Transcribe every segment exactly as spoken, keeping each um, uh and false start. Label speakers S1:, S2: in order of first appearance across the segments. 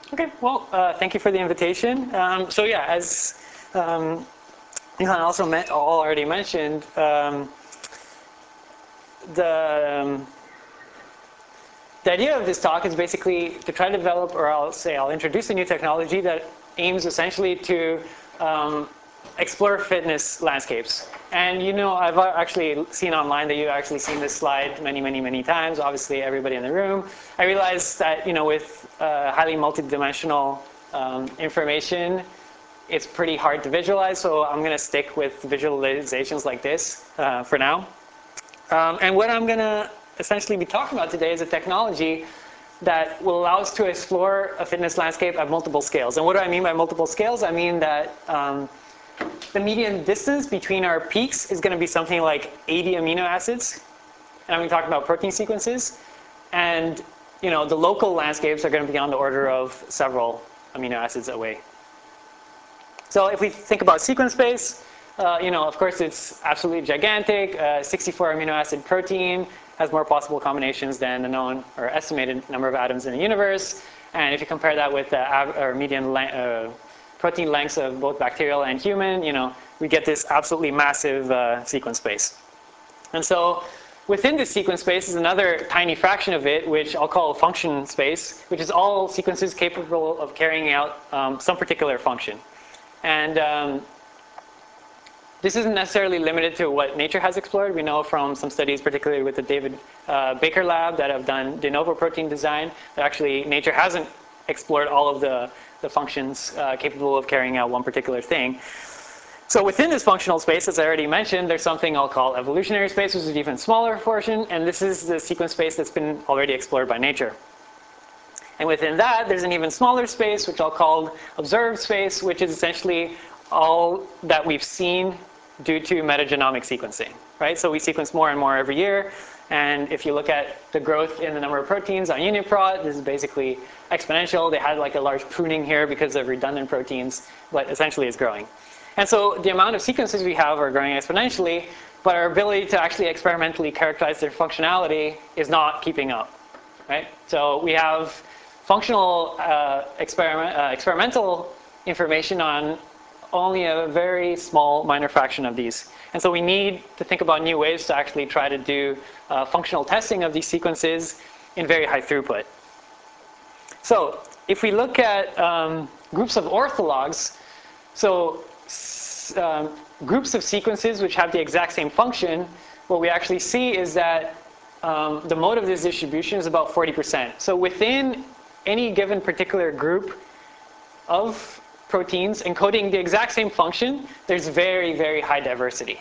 S1: Okay, well, uh, thank you for the invitation. Um, so yeah, as um, Johan also met, already mentioned, um, the um, the idea of this talk is basically to try to develop, or I'll say I'll introduce a new technology that aims essentially to um, explore fitness landscapes. And you know, I've actually seen online that you've actually seen this slide many, many, many times. Obviously, everybody in the room. I realized that you know, with uh, highly multidimensional um, information, it's pretty hard to visualize. So I'm going to stick with visualizations like this uh, for now. Um, and what I'm going to essentially be talking about today is a technology that will allow us to explore a fitness landscape at multiple scales. And what do I mean by multiple scales? I mean that um, the median distance between our peaks is going to be something like eighty amino acids. And I'm going to talk about protein sequences. And you know, the local landscapes are going to be on the order of several amino acids away. So if we think about sequence space, uh, you know, of course, it's absolutely gigantic. Uh, sixty-four amino acid protein has more possible combinations than the known or estimated number of atoms in the universe. And if you compare that with the uh, or median le uh, protein lengths of both bacterial and human, you know, we get this absolutely massive uh, sequence space. And so within this sequence space is another tiny fraction of it, which I'll call function space, which is all sequences capable of carrying out um, some particular function. And um, this isn't necessarily limited to what nature has explored. We know from some studies, particularly with the David uh, Baker lab, that have done de novo protein design, that actually nature hasn't explored all of the, the functions uh, capable of carrying out one particular thing. So within this functional space, as I already mentioned, there's something I'll call evolutionary space, which is an even smaller portion. And this is the sequence space that's been already explored by nature. And within that, there's an even smaller space, which I'll call observed space, which is essentially all that we've seen due to metagenomic sequencing, right? So we sequence more and more every year. And if you look at the growth in the number of proteins on UniProt, this is basically exponential. They had like a large pruning here because of redundant proteins, but essentially it's growing. And so the amount of sequences we have are growing exponentially, but our ability to actually experimentally characterize their functionality is not keeping up, right? So we have functional uh, experiment, uh, experimental information on only a very small minor fraction of these. And so we need to think about new ways to actually try to do uh, functional testing of these sequences in very high throughput. So if we look at um, groups of orthologs, so um, groups of sequences which have the exact same function, what we actually see is that um, the mode of this distribution is about forty percent. So within any given particular group of proteins encoding the exact same function, there's very, very high diversity.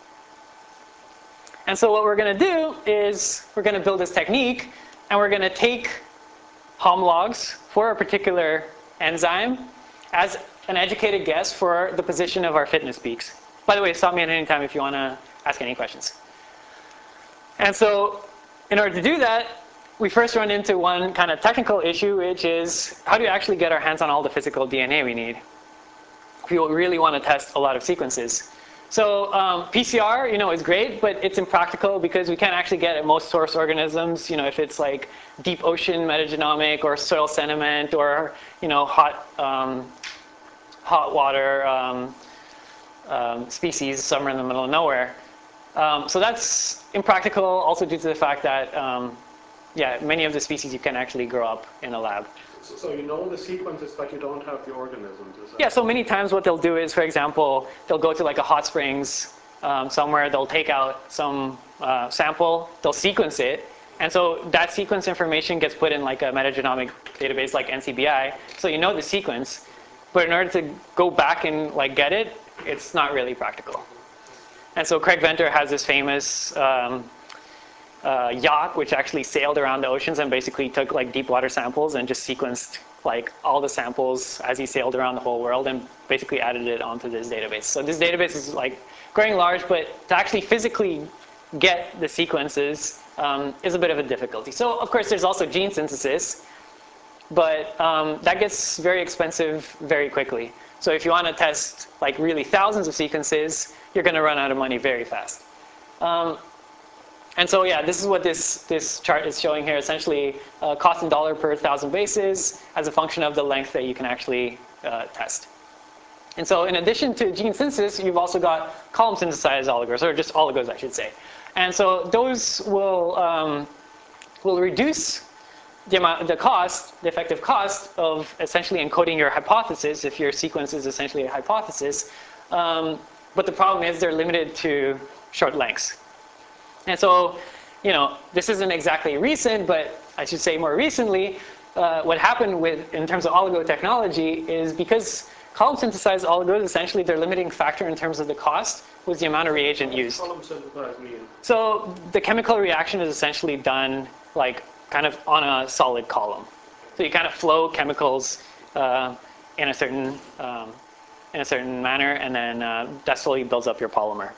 S1: And so what we're going to do is we're going to build this technique, and we're going to take homologs for a particular enzyme as an educated guess for the position of our fitness peaks. By the way, stop me at any time if you want to ask any questions. And so in order to do that, we first run into one kind of technical issue, which is how do you actually get our hands on all the physical D N A we need if you really want to test a lot of sequences? So um, P C R, you know, is great, but it's impractical because we can't actually get at most source organisms. You know, if it's like deep ocean metagenomic or soil sediment or you know hot um, hot water um, um, species somewhere in the middle of nowhere. Um, so that's impractical, also due to the fact that um, yeah, many of the species you can actually grow up in a lab.
S2: So, so you know the sequences, but you don't have the organisms, is that?
S1: Yeah, so many times what they'll do is, for example, they'll go to like a hot springs um, somewhere, they'll take out some uh, sample, they'll sequence it, and so that sequence information gets put in like a metagenomic database like N C B I, so you know the sequence, but in order to go back and like get it, it's not really practical. And so Craig Venter has this famous um, Uh, yacht which actually sailed around the oceans and basically took like deep water samples and just sequenced like all the samples as he sailed around the whole world and basically added it onto this database. So this database is like growing large, but to actually physically get the sequences um, is a bit of a difficulty. So of course there's also gene synthesis, but um, that gets very expensive very quickly. So if you want to test like really thousands of sequences, you're going to run out of money very fast. Um, And so yeah, this is what this, this chart is showing here, essentially uh, cost in dollar per thousand bases as a function of the length that you can actually uh, test. And so in addition to gene synthesis, you've also got column synthesized oligos, or just oligos I should say. And so those will, um, will reduce the amount, the cost, the effective cost of essentially encoding your hypothesis if your sequence is essentially a hypothesis. Um, but the problem is they're limited to short lengths. And so, you know, this isn't exactly recent, but I should say more recently, uh, what happened with, in terms of oligo technology is because column synthesized oligos, essentially their limiting factor in terms of the cost was the amount of reagent used.
S2: What does column synthesized mean?
S1: So the chemical reaction is essentially done like kind of on a solid column. So you kind of flow chemicals uh, in a certain um, in a certain manner, and then uh, that slowly builds up your polymer.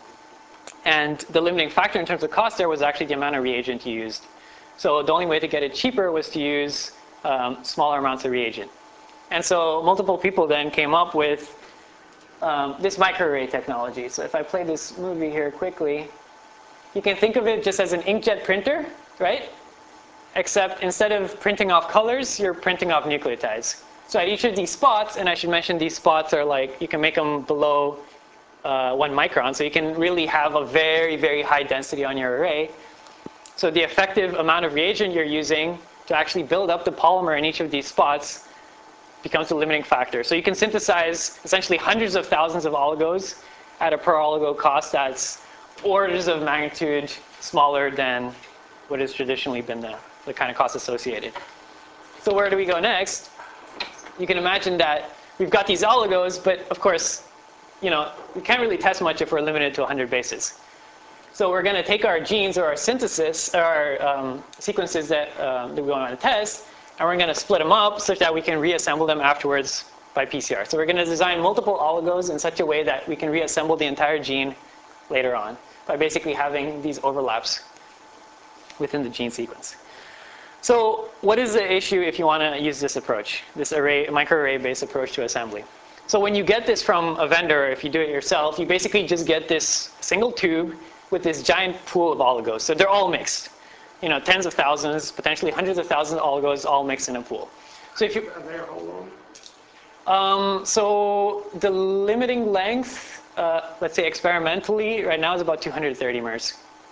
S1: And the limiting factor in terms of cost there was actually the amount of reagent you used. So the only way to get it cheaper was to use um, smaller amounts of reagent. And so multiple people then came up with um, this microarray technology. So if I play this movie here quickly, you can think of it just as an inkjet printer, right? Except instead of printing off colors, you're printing off nucleotides. So at each of these spots, and I should mention these spots are like, you can make them below uh, one micron, so you can really have a very, very high density on your array. So the effective amount of reagent you're using to actually build up the polymer in each of these spots becomes the limiting factor. So you can synthesize essentially hundreds of thousands of oligos at a per oligo cost that's orders of magnitude smaller than what has traditionally been the, the kind of cost associated. So where do we go next? You can imagine that we've got these oligos, but of course, you know, we can't really test much if we're limited to one hundred bases. So we're going to take our genes or our synthesis, or our um, sequences that, um, that we want to test, and we're going to split them up such that we can reassemble them afterwards by P C R. So we're going to design multiple oligos in such a way that we can reassemble the entire gene later on by basically having these overlaps within the gene sequence. So what is the issue if you want to use this approach, this array, microarray-based approach to assembly? So when you get this from a vendor, if you do it yourself, you basically just get this single tube with this giant pool of oligos. So they're all mixed. You know, tens of thousands, potentially hundreds of thousands of oligos all mixed in a pool. So if you,
S2: And they're how long?
S1: Um, so the limiting length, uh, let's say experimentally, right now is about two hundred thirty mers.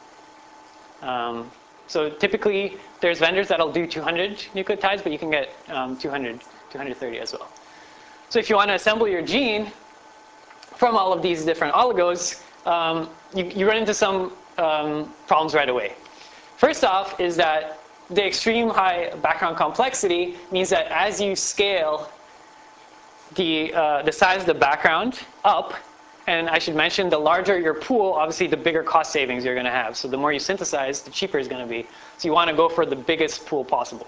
S1: Um, so typically, there's vendors that'll do two hundred nucleotides, but you can get um, two hundred, two hundred thirty as well. So if you want to assemble your gene from all of these different oligos, um, you, you run into some um, problems right away. First off is that the extreme high background complexity means that as you scale the, uh, the size of the background up, and I should mention the larger your pool, obviously the bigger cost savings you're going to have. So the more you synthesize, the cheaper it's going to be. So you want to go for the biggest pool possible.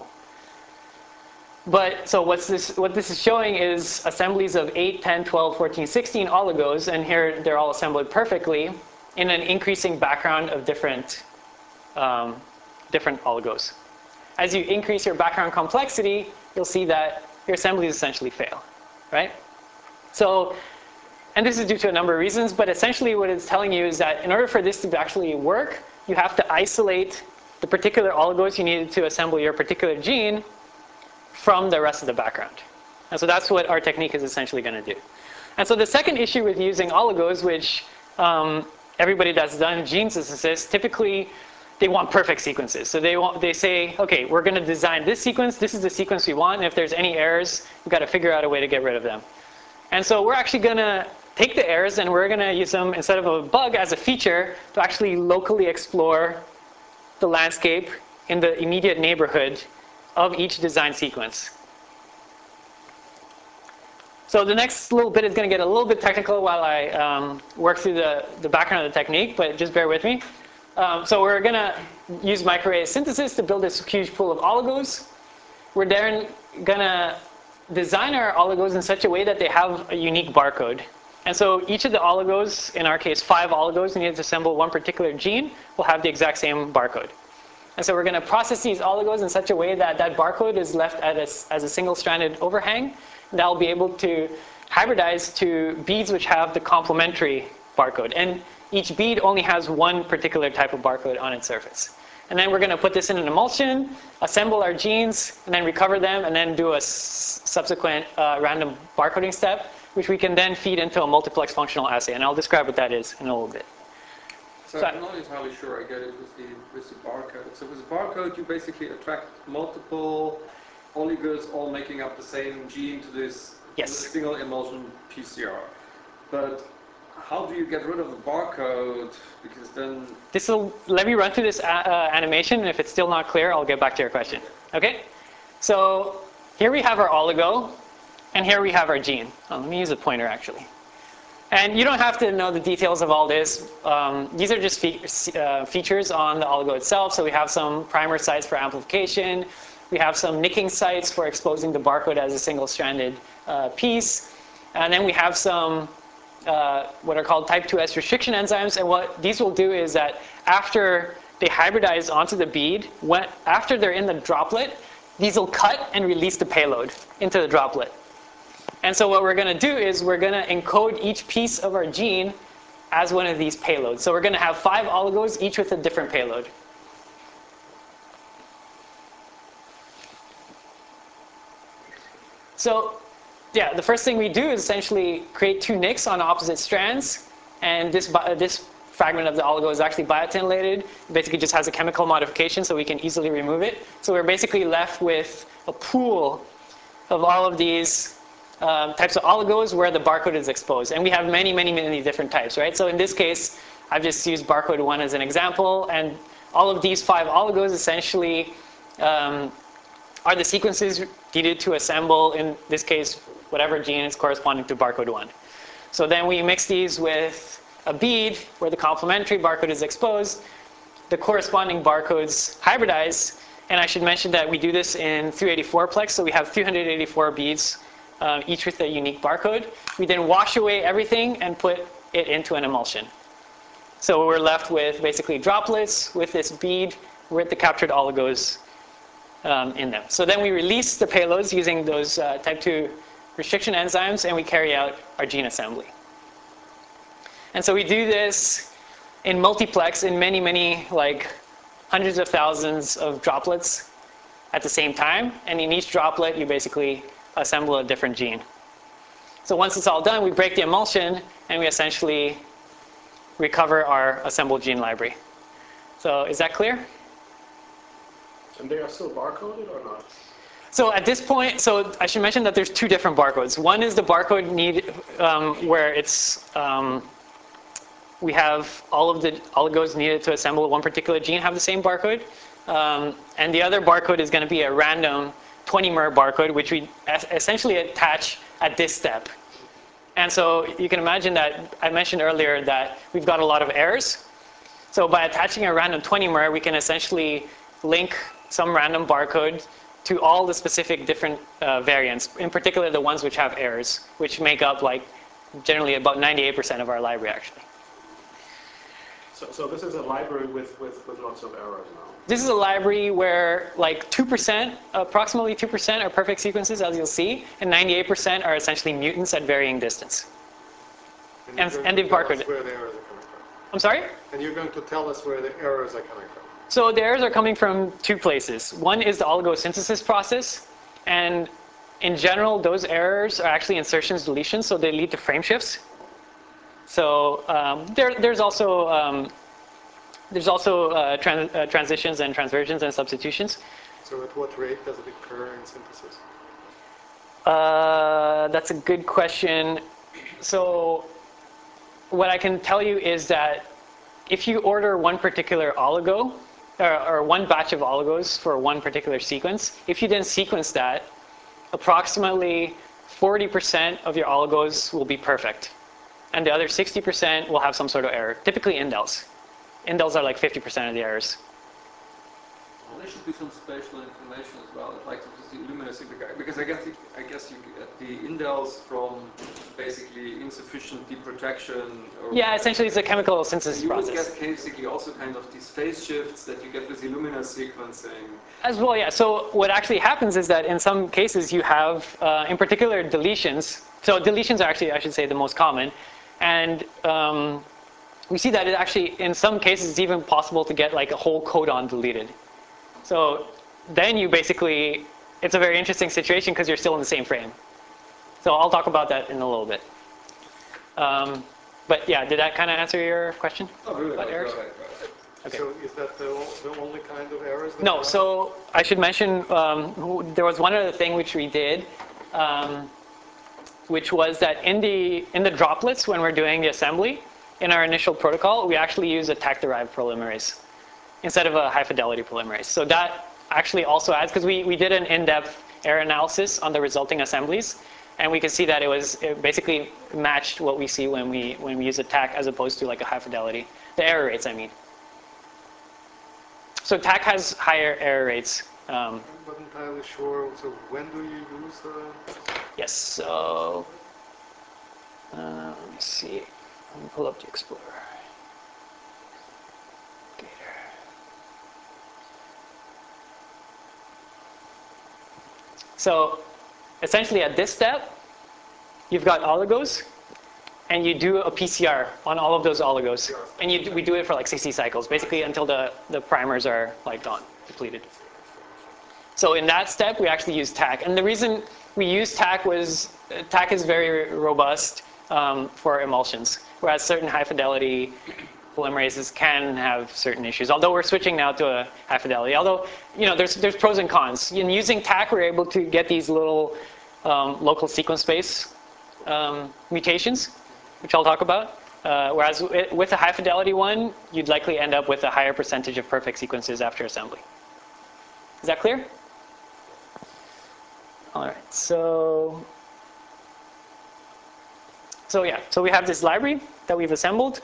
S1: But so what's this, what this is showing is assemblies of eight, ten, twelve, fourteen, sixteen oligos, and here they're all assembled perfectly in an increasing background of different, um, different oligos. As you increase your background complexity, you'll see that your assemblies essentially fail, right? So, and this is due to a number of reasons, but essentially what it's telling you is that in order for this to actually work, you have to isolate the particular oligos you needed to assemble your particular gene from the rest of the background. And so that's what our technique is essentially going to do. And so the second issue with using oligos, which um, everybody that's done gene synthesis, typically they want perfect sequences. So they, want, they say, okay, we're going to design this sequence. This is the sequence we want. And if there's any errors, we've got to figure out a way to get rid of them. And so we're actually going to take the errors and we're going to use them instead of a bug as a feature to actually locally explore the landscape in the immediate neighborhood of each design sequence. So the next little bit is going to get a little bit technical while I um, work through the, the background of the technique, but just bear with me. Um, so we're going to use microarray synthesis to build this huge pool of oligos. We're then going to design our oligos in such a way that they have a unique barcode. And so each of the oligos, in our case five oligos needed to assemble one particular gene, will have the exact same barcode. And so we're going to process these oligos in such a way that that barcode is left as a, as a single-stranded overhang. And that will be able to hybridize to beads which have the complementary barcode. And each bead only has one particular type of barcode on its surface. And then we're going to put this in an emulsion, assemble our genes, and then recover them, and then do a s subsequent uh, random barcoding step, which we can then feed into a multiplex functional assay. And I'll describe what that is in a little bit.
S3: So, so I'm not entirely sure I get it with the, with the barcode. So with the barcode, you basically attract multiple oligos all making up the same gene to this,
S1: yes.
S3: to this single emulsion P C R. But how do you get rid of the barcode? Because then...
S1: This will, let me run through this uh, animation, and if it's still not clear, I'll get back to your question. Okay? Okay? So here we have our oligo, and here we have our gene. Oh, let me use a pointer, actually. And you don't have to know the details of all this. Um, these are just fe uh, features on the oligo itself. So we have some primer sites for amplification. We have some nicking sites for exposing the barcode as a single-stranded uh, piece. And then we have some Uh, what are called type two S restriction enzymes, and what these will do is that after they hybridize onto the bead, when, after they're in the droplet, these will cut and release the payload into the droplet. And so what we're going to do is we're going to encode each piece of our gene as one of these payloads. So we're going to have five oligos, each with a different payload. So yeah, the first thing we do is essentially create two nicks on opposite strands, and this, uh, this fragment of the oligo is actually biotinylated. It basically just has a chemical modification, so we can easily remove it. So we're basically left with a pool of all of these um, types of oligos where the barcode is exposed. And we have many, many, many different types, right? So in this case, I've just used barcode one as an example, and all of these five oligos essentially um, are the sequences needed to assemble, in this case, whatever gene is corresponding to barcode one. So then we mix these with a bead where the complementary barcode is exposed. The corresponding barcodes hybridize. And I should mention that we do this in three eighty-four plex. So we have three hundred eighty-four beads, uh, each with a unique barcode. We then wash away everything and put it into an emulsion. So we're left with basically droplets with this bead with the captured oligos um, in them. So then we release the payloads using those uh, type two restriction enzymes, and we carry out our gene assembly. And so we do this in multiplex in many, many, like hundreds of thousands of droplets at the same time. And in each droplet, you basically assemble a different gene. So once it's all done, we break the emulsion, and we essentially recover our assembled gene library. So is that clear?
S2: And they are still barcoded or not?
S1: So at this point, so I should mention that there's two different barcodes. One is the barcode need, um, where it's, um, we have all of the oligos needed to assemble one particular gene have the same barcode. Um, and the other barcode is going to be a random twenty mer barcode, which we essentially attach at this step. And so you can imagine that I mentioned earlier that we've got a lot of errors. So by attaching a random twenty mer, we can essentially link some random barcode to all the specific different uh, variants, in particular the ones which have errors, which make up like generally about ninety-eight percent of our library actually.
S2: So, so this is a library with, with, with lots of errors now.
S1: This is a library where like two percent, approximately two percent are perfect sequences, as you'll see, and ninety-eight percent are essentially mutants at varying distance.
S4: And,
S1: And, and they've barcoded it.
S4: Where the errors are coming from.
S1: I'm sorry?
S4: And you're going to tell us where the errors are coming from.
S1: So the errors are coming from two places. One is the oligosynthesis process, and in general, those errors are actually insertions, deletions, so they lead to frame shifts. So um, there, there's also um, there's also uh, trans uh, transitions and transversions and substitutions.
S4: So at what rate does it occur in synthesis?
S1: Uh, that's a good question. So what I can tell you is that if you order one particular oligo, or, or one batch of oligos for one particular sequence, if you then sequence that, approximately forty percent of your oligos will be perfect. And the other sixty percent will have some sort of error, typically indels. Indels are like fifty percent of the errors.
S3: Well, there should be some spatial information as well, like the luminosity, because I guess the, I guess you get the indels from basically insufficient deprotection. Or
S1: Yeah, essentially it's a chemical synthesis
S3: you
S1: process.
S3: You would get basically also kind of these phase shifts that you get with Illumina sequencing.
S1: As well, yeah. So what actually happens is that in some cases you have, uh, in particular, deletions. So deletions are actually, I should say, the most common. And um, we see that it actually, in some cases, it's even possible to get like a whole codon deleted. So then you basically, it's a very interesting situation because you're still in the same frame. So I'll talk about that in a little bit. Um, but yeah, did that kind of answer your question
S3: Oh, really?
S1: about errors?
S3: Right, right, right.
S1: Okay.
S4: So is that the, o- the only kind of errors that you
S1: No,
S4: have?
S1: so I should mention um, who- there was one other thing which we did, um, which was that in the in the droplets when we're doing the assembly, in our initial protocol, we actually use a tack-derived polymerase instead of a high-fidelity polymerase. So that actually also adds, because we, we did an in-depth error analysis on the resulting assemblies, and we could see that it was it basically matched what we see when we when we use a tack as opposed to like a high-fidelity. The error rates, I mean. So tack has higher error rates. Um,
S4: I'm not entirely sure. So when do you use uh,
S1: yes, so uh, let me see. Let me pull up the Explorer. Gator. So essentially at this step, you've got oligos, and you do a P C R on all of those oligos. And you, we do it for like sixty cycles, basically until the, the primers are like gone, depleted. So in that step, we actually use tack. And the reason we use tack was, uh, tack is very robust um, for emulsions, whereas certain high fidelity polymerases can have certain issues. Although we're switching now to a high fidelity. Although, you know, there's, there's pros and cons. In using tack, we're able to get these little um, local sequence space um, mutations, which I'll talk about. Uh, whereas with a high fidelity one, you'd likely end up with a higher percentage of perfect sequences after assembly. Is that clear? All right, so, so yeah, so we have this library that we've assembled.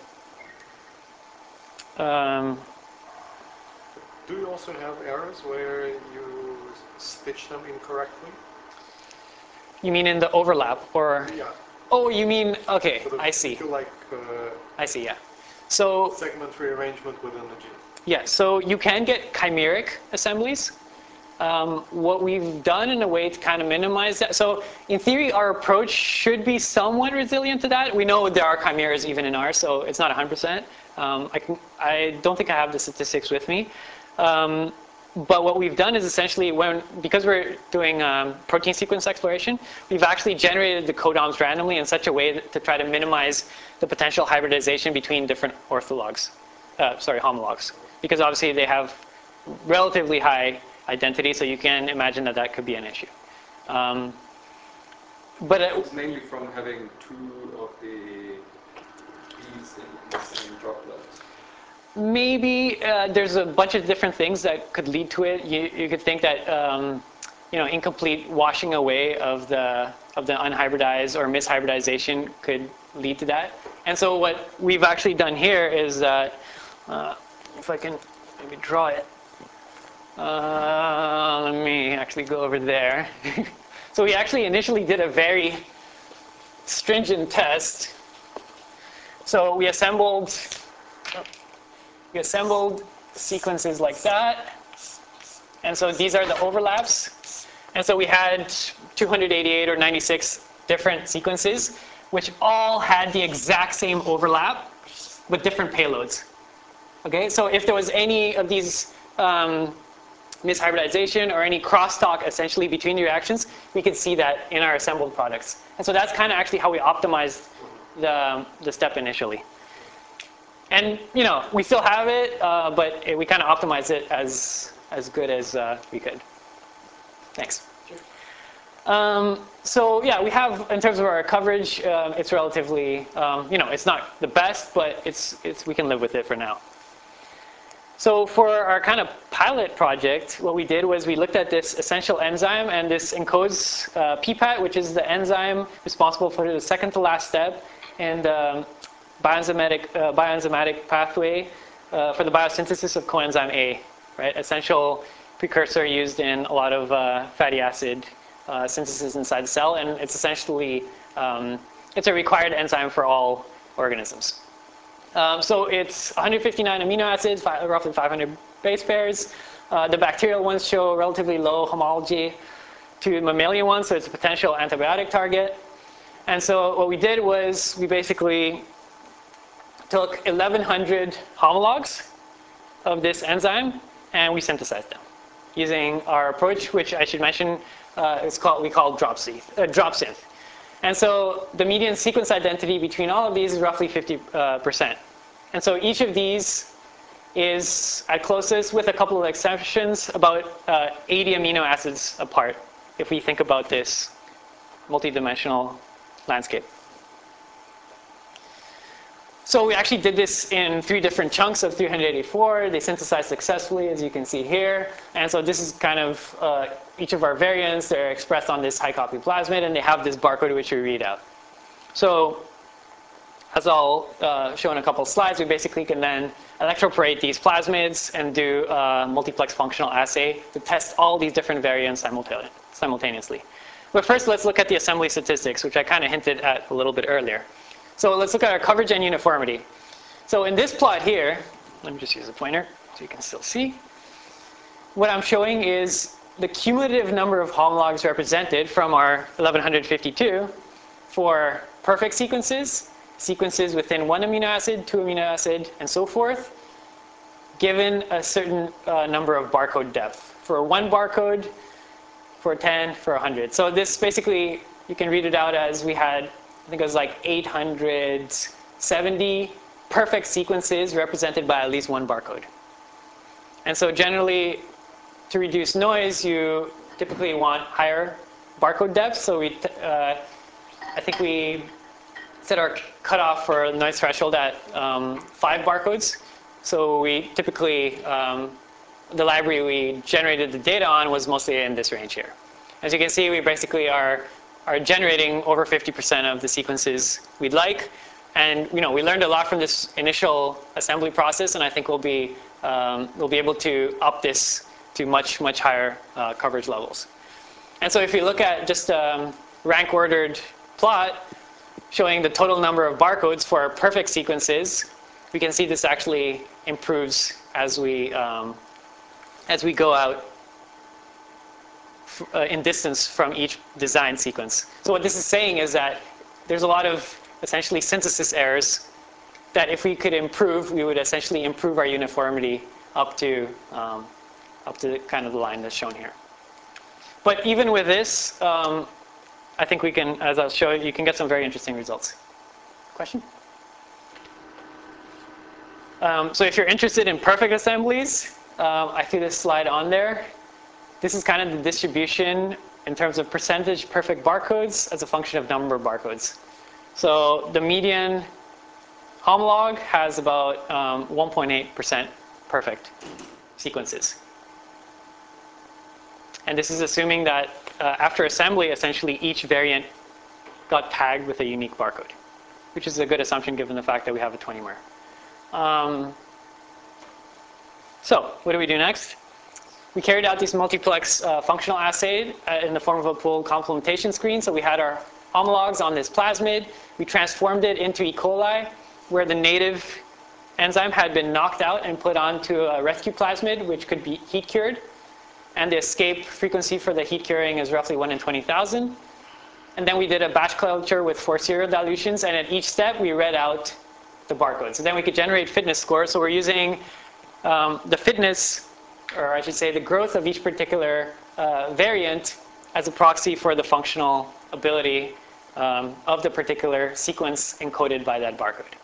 S1: Um,
S4: Do you also have errors where you stitch them incorrectly?
S1: you mean in the overlap, or?
S4: Yeah.
S1: Oh, you mean, okay,
S4: Sort of,
S1: I see.
S4: If you like uh,
S1: I see, yeah. So,
S4: segment rearrangement within the gene.
S1: yeah, so you can get chimeric assemblies. Um, what we've done in a way to kind of minimize that. So in theory, our approach should be somewhat resilient to that. We know there are chimeras even in ours, so it's not one hundred percent. Um, I, can, I don't think I have the statistics with me. Um, but what we've done is essentially, when because we're doing um, protein sequence exploration, we've actually generated the codons randomly in such a way to try to minimize the potential hybridization between different orthologs, uh, sorry, homologs. Because obviously they have relatively high identity, so you can imagine that that could be an issue. Um, but it,
S3: It's mainly from having two of the B's in the same droplet.
S1: maybe uh, there's a bunch of different things that could lead to it. You, you could think that um, you know, incomplete washing away of the of the unhybridized or mishybridization could lead to that. And so what we've actually done here is that, uh, if I can maybe draw it. Uh, let me actually go over there. So we actually initially did a very stringent test. So we assembled, we assembled sequences like that. And so these are the overlaps. And so we had two hundred eighty-eight or ninety-six different sequences, which all had the exact same overlap with different payloads. Okay, so if there was any of these um, mishybridization or any crosstalk essentially between the reactions, we could see that in our assembled products. And so that's kind of actually how we optimized the, the step initially. And you know, we still have it, uh, but it, we kind of optimized it as, as good as uh, we could. Thanks. Um, so yeah, we have, in terms of our coverage, uh, it's relatively, um, you know, it's not the best, but it's, it's, we can live with it for now. So for our kind of pilot project, what we did was we looked at this essential enzyme, and this encodes uh, P PAT, which is the enzyme responsible for the second to last step in the bioenzymatic, uh, bioenzymatic pathway uh, for the biosynthesis of coenzyme A, right? Essential precursor used in a lot of uh, fatty acid uh, synthesis inside the cell, and it's essentially, um, it's a required enzyme for all organisms. Um, so it's one hundred fifty-nine amino acids, five, roughly five hundred base pairs. Uh, the bacterial ones show relatively low homology to mammalian ones, so it's a potential antibiotic target. And so what we did was we basically took eleven hundred homologs of this enzyme, and we synthesized them using our approach, which I should mention, uh, is called, we call DropSynth. Uh, DropSynth. And so the median sequence identity between all of these is roughly fifty percent. And so each of these is, at closest, with a couple of exceptions, about uh, eighty amino acids apart, if we think about this multidimensional landscape. So we actually did this in three different chunks of three hundred eighty-four. They synthesized successfully, as you can see here. And so this is kind of uh, each of our variants. They're expressed on this high copy plasmid, and they have this barcode which we read out. So as I'll uh, show in a couple of slides, we basically can then electroporate these plasmids and do a multiplex functional assay to test all these different variants simultaneously. But first, let's look at the assembly statistics, which I kind of hinted at a little bit earlier. So let's look at our coverage and uniformity. So in this plot here, let me just use a pointer so you can still see. What I'm showing is the cumulative number of homologs represented from our eleven fifty-two for perfect sequences, sequences within one amino acid, two amino acid, and so forth, given a certain uh, number of barcode depth. For one barcode, for ten, for one hundred. So this basically, you can read it out as we had, I think it was like eight hundred seventy perfect sequences represented by at least one barcode. And so generally, to reduce noise, you typically want higher barcode depth. So we, uh, I think we set our cutoff for noise threshold at um, five barcodes. So we typically, um, the library we generated the data on was mostly in this range here. As you can see, we basically are are generating over fifty percent of the sequences we'd like. And you know, we learned a lot from this initial assembly process, and I think we'll be, um, we'll be able to up this to much, much higher uh, coverage levels. And so if you look at just a um, rank-ordered plot showing the total number of barcodes for perfect sequences, we can see this actually improves as we, um, as we go out Uh, in distance from each design sequence. So what this is saying is that there's a lot of essentially synthesis errors that if we could improve, we would essentially improve our uniformity up to, um, up to kind of the line that's shown here. But even with this, um, I think we can, as I'll show you, you can get some very interesting results. Question? Um, so if you're interested in perfect assemblies, um, I threw this slide on there. This is kind of the distribution in terms of percentage perfect barcodes as a function of number of barcodes. So the median homolog has about um, one point eight percent perfect sequences. And this is assuming that uh, after assembly, essentially each variant got tagged with a unique barcode, which is a good assumption given the fact that we have a twenty-mer. Um, so what do we do next? We carried out this multiplex uh, functional assay uh, in the form of a pooled complementation screen. So we had our homologs on this plasmid. We transformed it into E. coli, where the native enzyme had been knocked out and put onto a rescue plasmid, which could be heat cured. And the escape frequency for the heat curing is roughly one in twenty thousand. And then we did a batch culture with four serial dilutions. And at each step, we read out the barcodes. So then we could generate fitness scores. So we're using um, the fitness, or I should say the growth of each particular uh, variant as a proxy for the functional ability um, of the particular sequence encoded by that barcode.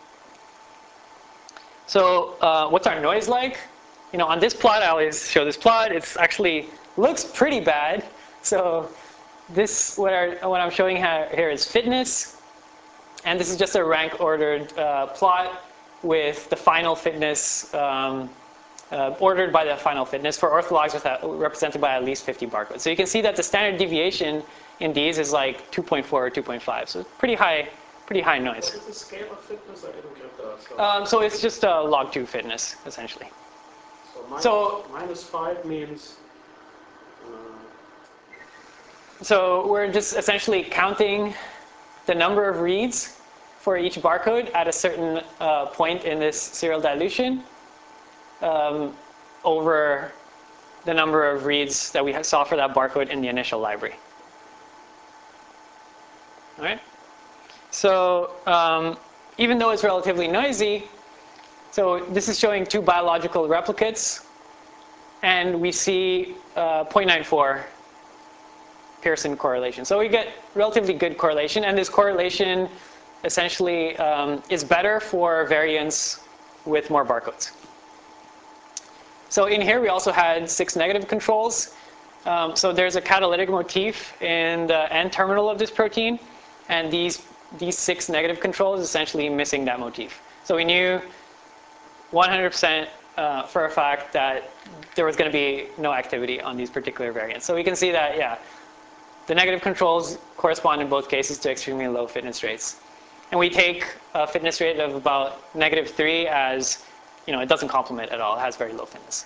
S1: So uh, what's our noise like? You know, on this plot, I always show this plot. It's actually looks pretty bad. So this, what, our, what I'm showing here is fitness. And this is just a rank-ordered uh, plot with the final fitness um, Uh, ordered by the final fitness for orthologs with that, represented by at least fifty barcodes. So you can see that the standard deviation in these is like two point four or two point five. So it's pretty high, pretty high noise.
S2: What is the scale of fitness? I didn't get that. So,
S1: Um, so it's just a log two fitness, essentially.
S2: so, minus,
S1: So
S2: minus five means. Uh,
S1: So we're just essentially counting the number of reads for each barcode at a certain uh, point in this serial dilution. Um, over the number of reads that we saw for that barcode in the initial library. All right. So um, even though it's relatively noisy, So this is showing two biological replicates, and we see uh, zero point nine four Pearson correlation. So we get relatively good correlation, and this correlation essentially um, is better for variants with more barcodes. So in here we also had six negative controls. Um, so there's a catalytic motif in the N terminal of this protein, and these these six negative controls essentially missing that motif. So we knew one hundred percent uh, for a fact that there was going to be no activity on these particular variants. So we can see that, yeah, the negative controls correspond in both cases to extremely low fitness rates. And we take a fitness rate of about negative three as, you know, it doesn't complement at all. It has very low fitness.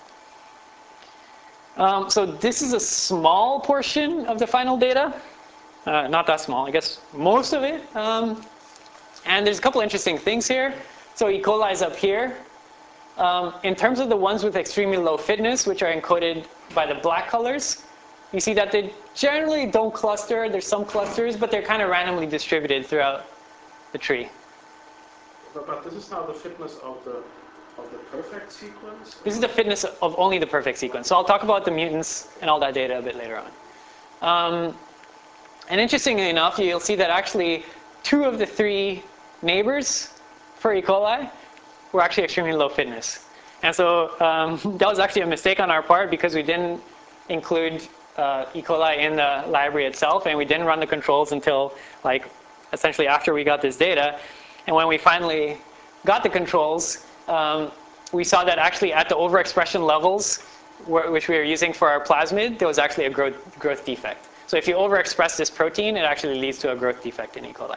S1: Um, so this is a small portion of the final data. Uh, not that small, I guess most of it. Um, and there's a couple interesting things here. So E. coli is up here. Um, in terms of the ones with extremely low fitness, which are encoded by the black colors, you see that they generally don't cluster. There's some clusters, but they're kind of randomly distributed throughout the tree.
S2: But, but this is now the fitness of the of the perfect sequence?
S1: This is the fitness of only the perfect sequence. So I'll talk about the mutants and all that data a bit later on. Um, and interestingly enough, you'll see that actually two of the three neighbors for E. coli were actually extremely low fitness. And so um, that was actually a mistake on our part because we didn't include uh, E. coli in the library itself, and we didn't run the controls until like essentially after we got this data. And when we finally got the controls, um, we saw that actually at the overexpression levels, which we were using for our plasmid, there was actually a growth, growth defect. So if you overexpress this protein, it actually leads to a growth defect in E. coli.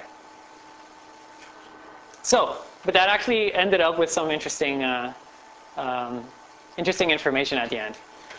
S1: So, but that actually ended up with some interesting, uh, um, interesting information at the end.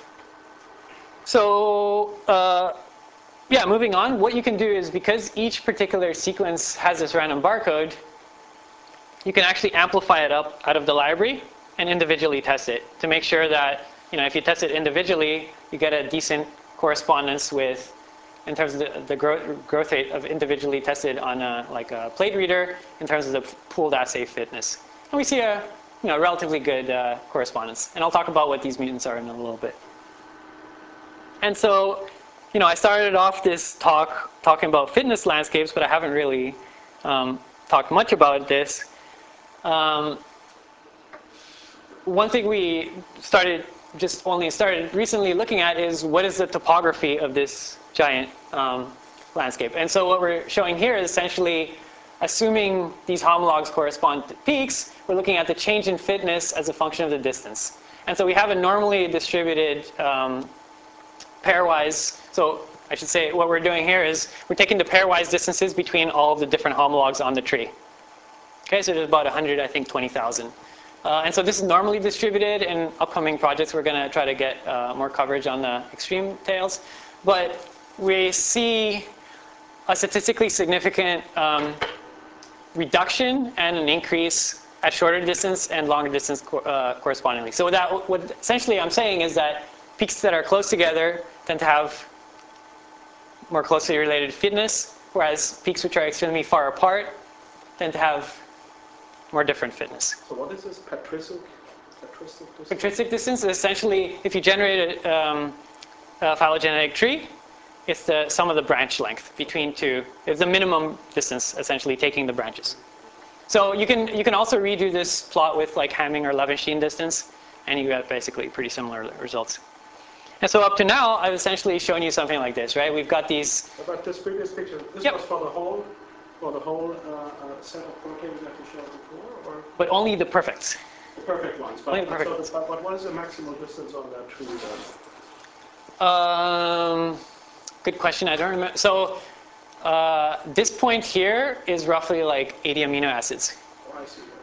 S1: So, uh, yeah, moving on, what you can do is because each particular sequence has this random barcode, you can actually amplify it up out of the library and individually test it to make sure that, you know, if you test it individually, you get a decent correspondence with, in terms of the, the growth, growth rate of individually tested on a, like a plate reader, in terms of the pooled assay fitness. And we see a, you know, relatively good uh, correspondence. And I'll talk about what these mutants are in a little bit. And so, you know, I started off this talk talking about fitness landscapes, but I haven't really um, talked much about this. Um, one thing we started, just only started recently looking at is what is the topography of this giant um, landscape. And so what we're showing here is essentially assuming these homologs correspond to peaks, we're looking at the change in fitness as a function of the distance. And so we have a normally distributed um, pairwise, so I should say what we're doing here is we're taking the pairwise distances between all of the different homologs on the tree. Okay, so there's about one hundred, I think, twenty thousand. Uh, and so this is normally distributed. In upcoming projects, we're going to try to get uh, more coverage on the extreme tails. But we see a statistically significant um, reduction and an increase at shorter distance and longer distance co uh, correspondingly. So that, what essentially I'm saying is that peaks that are close together tend to have more closely related fitness, whereas peaks which are extremely far apart tend to have more different fitness.
S2: So what is this patristic, patristic distance?
S1: Patristic distance is essentially, if you generate a, um, a phylogenetic tree, it's the sum of the branch length between two. It's the minimum distance, essentially, taking the branches. So you can, you can also redo this plot with like Hamming or Levenshtein distance, and you get basically pretty similar results. And so up to now, I've essentially shown you something like this, right? We've got these...
S2: About this previous picture, this
S1: Yep.
S2: was for the whole, for the whole uh, uh, set of proteins that you showed before, or
S1: But only the perfects.
S2: the perfect ones? But,
S1: Only the perfect
S2: so
S1: ones.
S2: the, but what is the maximal distance on that tree then?
S1: Um, good question. I don't remember. So uh, this point here is roughly like eighty amino acids.
S2: Oh, I see. Okay.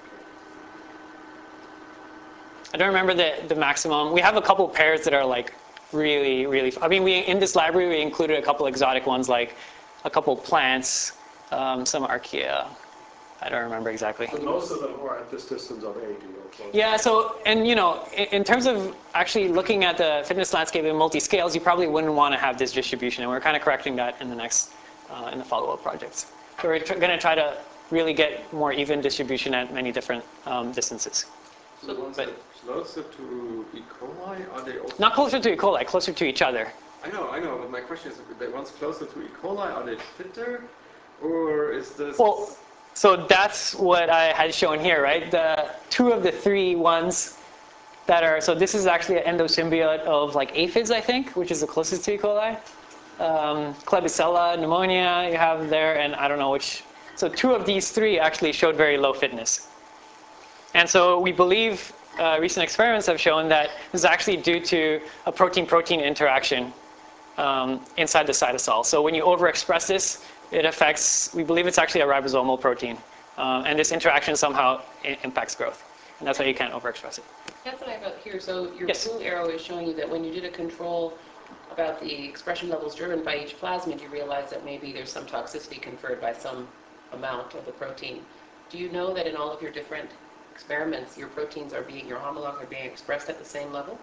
S1: I don't remember the, the maximum. We have a couple pairs that are like really, really... I mean, we in this library, we included a couple exotic ones, like a couple plants, um, some archaea. I don't remember exactly.
S2: But most of them are at this distance of eighty or close.
S1: Yeah, so, and you know, in, in terms of actually looking at the fitness landscape in multi-scales, you probably wouldn't want to have this distribution, and we're kind of correcting that in the next, uh, in the follow-up projects. So we're going to try to really get more even distribution at many different um, distances.
S3: So the ones
S1: but-
S3: that are closer to E. coli, are they also...
S1: Not closer to E. coli, closer to each other.
S3: I know, I know, but my question is, the ones closer to E. coli, are they fitter? Or is this...
S1: Well, so that's what I had shown here, right? The two of the three ones that are, so this is actually an endosymbiote of like aphids, I think, which is the closest to E. coli. Um, Klebsiella pneumonia you have there, and I don't know which. So two of these three actually showed very low fitness. And so we believe uh, recent experiments have shown that this is actually due to a protein-protein interaction um, inside the cytosol. So when you overexpress this, it affects, we believe it's actually a ribosomal protein. Uh, and this interaction somehow i- impacts growth. And that's why you can't overexpress it.
S5: That's what I got here. So your
S1: Yes.
S5: blue arrow is showing you that when you did a control about the expression levels driven by each plasmid, you realized that maybe there's some toxicity conferred by some amount of the protein. Do you know that in all of your different experiments, your proteins are being, your homologs are being expressed at the same level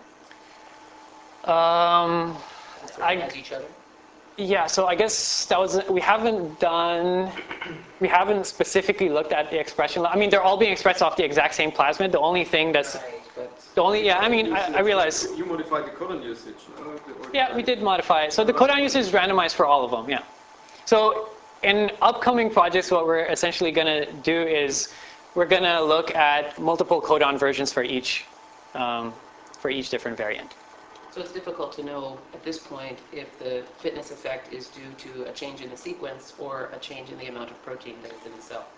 S1: Um, I,
S5: as each other?
S1: yeah, so I guess that was, we haven't done, we haven't specifically looked at the expression. I mean, they're all being expressed off the exact same plasmid. The only thing that's,
S5: Right, but
S1: the only, yeah, I mean, I, I realize,
S3: You modified the codon usage, no? Or-
S1: yeah, we did modify it. So the codon usage is randomized for all of them, yeah. So in upcoming projects, what we're essentially going to do is we're going to look at multiple codon versions for each, um, for each different variant.
S5: so it's difficult to know at this point if the fitness effect is due to a change in the sequence or a change in the amount of protein that is in the cell.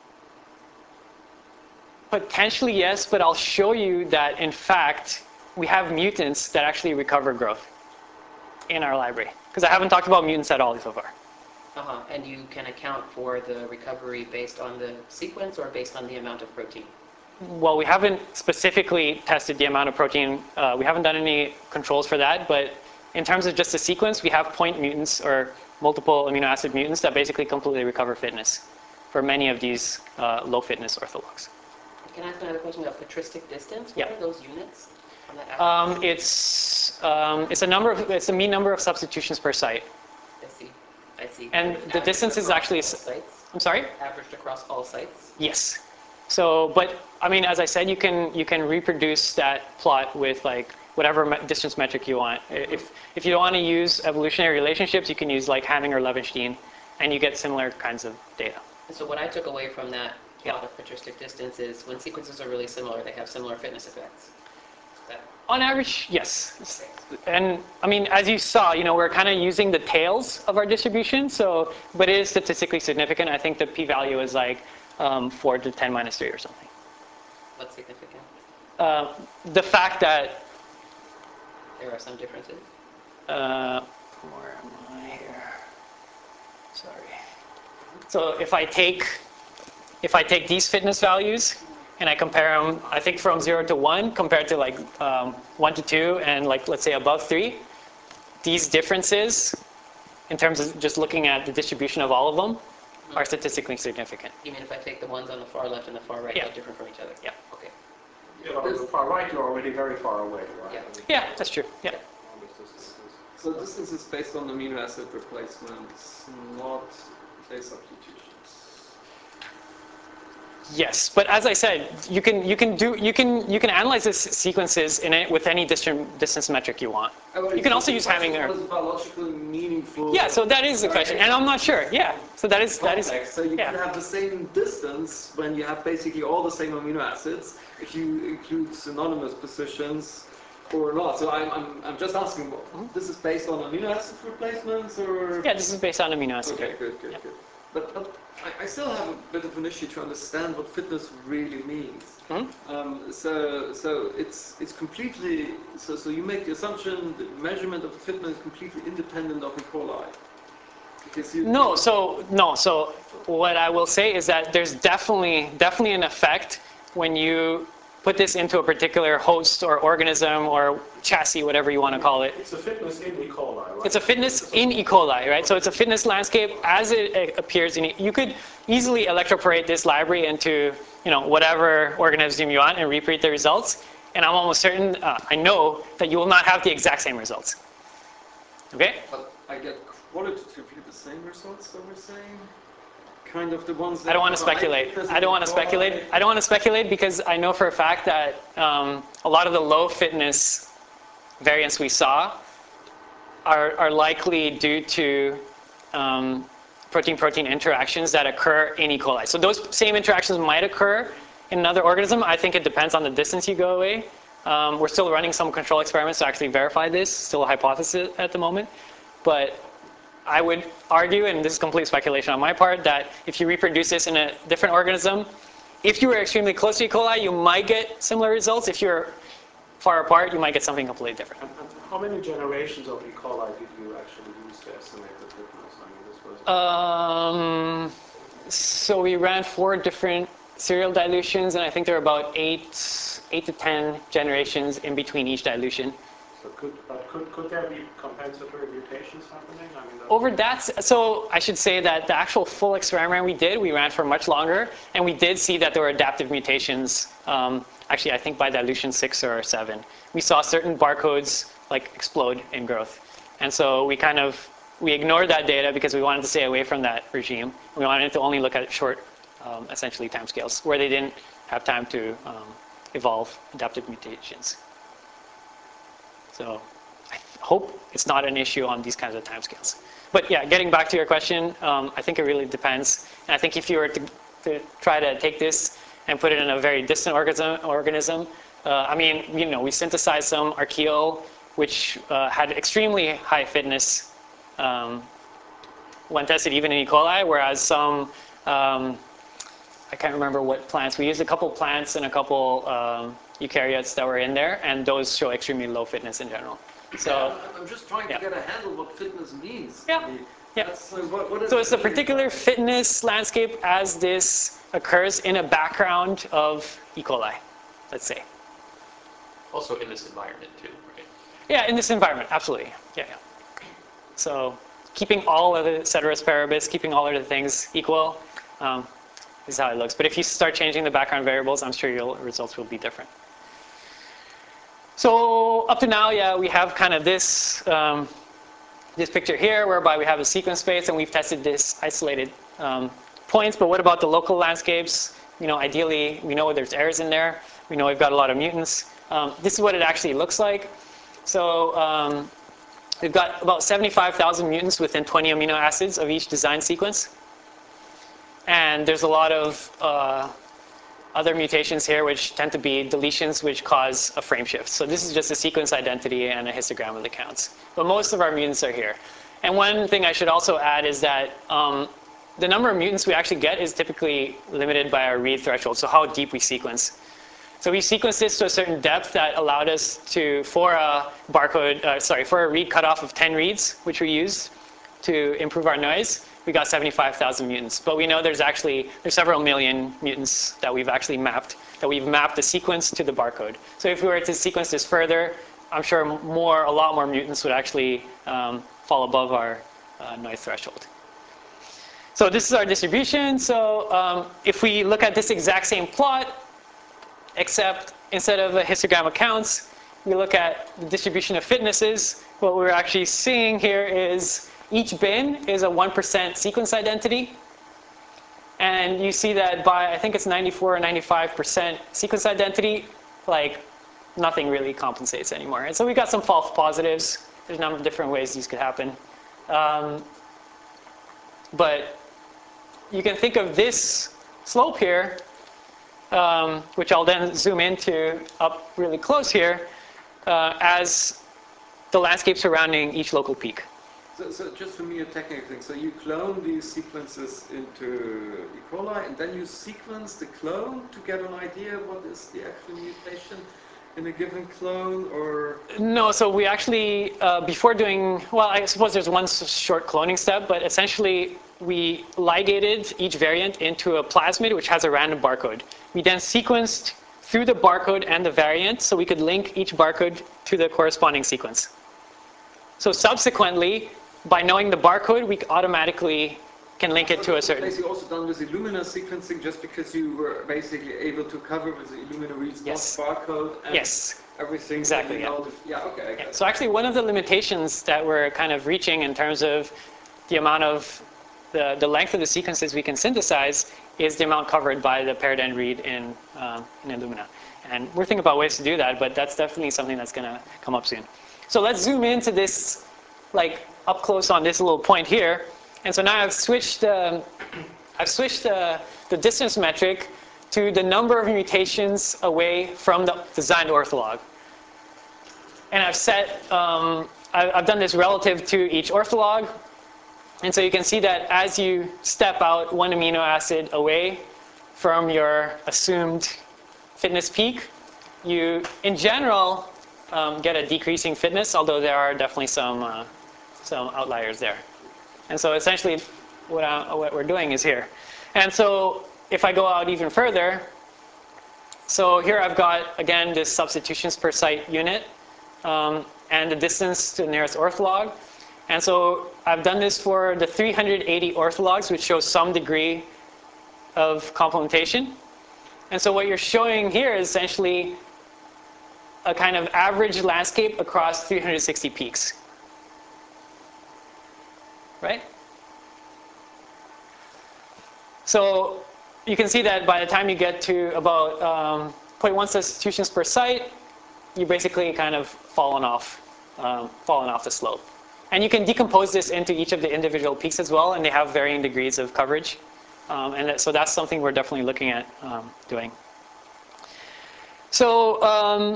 S1: Potentially, yes, but I'll show you that, in fact, we have mutants that actually recover growth in our library. Because I haven't talked about mutants at all so far.
S5: Uh-huh. And you can account for the recovery based on the sequence or based on the amount of protein?
S1: Well, we haven't specifically tested the amount of protein. Uh, we haven't done any controls for that, but in terms of just the sequence, we have point mutants or multiple amino acid mutants that basically completely recover fitness for many of these uh, low fitness orthologs.
S5: Can I ask another question about patristic distance? What
S1: Yeah.
S5: are those units on that axis?
S1: Um, it's, um, it's a number of, it's a mean number of substitutions per site.
S5: I see. I see.
S1: And the
S5: Averaged
S1: distance is
S5: across
S1: actually,
S5: all sites?
S1: I'm sorry?
S5: Averaged across all sites?
S1: Yes. So, but I mean, as I said, you can you can reproduce that plot with like whatever me- distance metric you want. If if you don't want to use evolutionary relationships, you can use like Hamming or Levenshtein, and you get similar kinds of data.
S5: And so what I took away from that
S1: Yeah.
S5: plot of patristic distance is when sequences are really similar, they have similar fitness effects. That,
S1: On average, yes. And I mean, as you saw, you know, we're kind of using the tails of our distribution. So, but it is statistically significant. I think the p-value is like um, four to ten minus three or something.
S5: what's significant?
S1: Uh, the fact that
S5: There are some differences.
S1: Uh, where am I here? Sorry. So if I take if I take these fitness values and I compare them, I think from zero to one compared to like um, one to two and like let's say above three, these differences in terms of just looking at the distribution of all of them are statistically significant.
S5: You mean if I take the ones on the far left and the far right,
S1: Yeah.
S5: they're different from each other?
S1: Yeah.
S5: Okay.
S2: Yeah, but on the far right, you're already very far away, right?
S5: Yeah.
S2: I mean,
S1: Yeah, that's true. Yeah.
S2: all these distances.
S3: So distance is based on amino acid replacements, not place substitutions.
S1: Yes, but as I said, you can you can do you can you can analyze this sequences in it with any distance distance metric you want. You can also use Hamming
S3: What
S1: or
S3: is biologically meaningful?
S1: yeah. So that is the question, and I'm not sure. Yeah. So that is that is
S3: Context. So you
S1: yeah.
S3: can have the same distance when you have basically all the same amino acids if you include synonymous positions or not. So I'm, I'm, I'm just asking, what, this is based on amino acid replacements or?
S1: Yeah, this is based on amino acid.
S3: Okay, good, good,
S1: Yeah.
S3: good. But, but I, I still have a bit of an issue to understand what fitness really means.
S1: Hmm?
S3: Um, so, so it's it's completely so. So you make the assumption the measurement of fitness is completely independent of E. coli. Because you
S1: No, so no, so what I will say is that there's definitely definitely an effect when you put this into a particular host or organism or chassis, whatever you want to call it.
S2: It's a fitness in E. coli, right?
S1: It's a fitness in E. coli, right? So it's a fitness landscape as it uh, appears in. E- You could easily electroporate this library into, you know, whatever organism you want and repeat the results. And I'm almost certain, uh, I know that you will not have the exact same results. Okay?
S3: But I get qualitatively the same results that we're saying. kind of the ones that
S1: I don't want to
S3: have a high
S1: speculate.
S3: fitness
S1: I don't want to
S3: and
S1: speculate.
S3: provide-
S1: I don't want to speculate because I know for a fact that um, a lot of the low fitness variants we saw are, are likely due to um, protein-protein interactions that occur in E. coli. So those same interactions might occur in another organism. I think it depends on the distance you go away. Um, we're still running some control experiments to actually verify this. Still a hypothesis at the moment. But I would argue, and this is complete speculation on my part, that if you reproduce this in a different organism, if you were extremely close to E. coli, you might get similar results. If you're far apart, you might get something completely different.
S2: And, and how many generations of E. coli did you actually use to estimate the fitness? I mean, this was...
S1: Um, so we ran four different serial dilutions, and I think there are about eight, eight to ten generations in between each dilution.
S2: So could, but could, could there be compensatory mutations happening? I mean, that,
S1: Over that, so I should say that the actual full experiment we did, we ran for much longer, and we did see that there were adaptive mutations. Um, actually, I think by dilution six or seven, we saw certain barcodes like explode in growth, and so we kind of we ignored that data because we wanted to stay away from that regime. We wanted to only look at short, um, essentially timescales where they didn't have time to um, evolve adaptive mutations. So I hope it's not an issue on these kinds of timescales. But yeah, getting back to your question, um, I think it really depends. And I think if you were to, to try to take this and put it in a very distant organism, organism uh, I mean, you know, we synthesized some archaeol, which uh, had extremely high fitness um, when tested even in E. coli, whereas some, um, I can't remember what plants, we used a couple plants and a couple um, eukaryotes that were in there, and those show extremely low fitness in general. So,
S3: Yeah, I'm just trying
S1: yeah.
S3: to get a handle what fitness means.
S1: Yeah.
S3: I mean,
S1: Yeah.
S3: that's, uh, what, what does
S1: So
S3: it
S1: it's a
S3: mean?
S1: particular fitness landscape as this occurs in a background of E. coli, let's say.
S6: Also in this environment too, right?
S1: Yeah, in this environment, absolutely. Yeah, yeah. So keeping all of the ceteris paribus, keeping all of the things equal, um, is how it looks. But if you start changing the background variables, I'm sure your results will be different. So up to now, yeah, we have kind of this um, this picture here, whereby we have a sequence space, and we've tested this isolated um, points. But what about the local landscapes? You know, ideally, we know there's errors in there. We know we've got a lot of mutants. Um, this is what it actually looks like. So um, we've got about seventy-five thousand mutants within twenty amino acids of each design sequence. And there's a lot of uh, other mutations here which tend to be deletions which cause a frame shift. So this is just a sequence identity and a histogram of the counts. But most of our mutants are here. And one thing I should also add is that um, the number of mutants we actually get is typically limited by our read threshold, so how deep we sequence. So we sequenced this to a certain depth that allowed us to, for a barcode, uh, sorry, for a read cutoff of ten reads, which we used to improve our noise, we got seventy-five thousand mutants. But we know there's actually, there's several million mutants that we've actually mapped, that we've mapped the sequence to the barcode. So if we were to sequence this further, I'm sure more, a lot more mutants would actually um, fall above our uh, noise threshold. So this is our distribution. So um, if we look at this exact same plot, except instead of a histogram of counts, we look at the distribution of fitnesses. What we're actually seeing here is each bin is a one percent sequence identity. And you see that by, I think it's ninety-four or ninety-five percent sequence identity, like nothing really compensates anymore. And so we got some false positives. There's a number of different ways these could happen. Um, but you can think of this slope here, um, which I'll then zoom into up really close here, uh, as the landscape surrounding each local peak.
S3: So, so just for me, a technical thing. So you clone these sequences into E. coli, and then you sequence the clone to get an idea what is the actual mutation in a given clone, or?
S1: No, so we actually, uh, before doing, well, I suppose there's one short cloning step, but essentially we ligated each variant into a plasmid which has a random barcode. We then sequenced through the barcode and the variant so we could link each barcode to the corresponding sequence. So subsequently, by knowing the barcode, we automatically can link it to a certain...
S3: Basically also done with Illumina sequencing just because you were basically able to cover with the Illumina reads
S1: Yes.
S3: not barcode and
S1: Yes.
S3: everything.
S1: Exactly,
S3: you
S1: yeah.
S3: know the, yeah, okay, I get it.
S1: So actually one of the limitations that we're kind of reaching in terms of the amount of the, the length of the sequences we can synthesize is the amount covered by the paired end read in, um, in Illumina. And we're thinking about ways to do that, but that's definitely something that's going to come up soon. So let's zoom into this, like up close on this little point here. And so now I've switched, um, I've switched uh, the distance metric to the number of mutations away from the designed ortholog. And I've set, um, I've done this relative to each ortholog. And so you can see that as you step out one amino acid away from your assumed fitness peak, you, in general, um, get a decreasing fitness, although there are definitely some, uh, some outliers there. And so essentially what, I, what we're doing is here. And so if I go out even further, so here I've got, again, this substitutions per site unit. Um, and the distance to the nearest ortholog. And so I've done this for the three hundred eighty orthologs, which shows some degree of complementation. And so what you're showing here is essentially a kind of average landscape across three hundred sixty peaks. Right? So you can see that by the time you get to about um, zero point one substitutions per site, you basically kind of fallen off, um, fallen off the slope. And you can decompose this into each of the individual peaks as well, and they have varying degrees of coverage. Um, and that, so that's something we're definitely looking at um, doing. So um,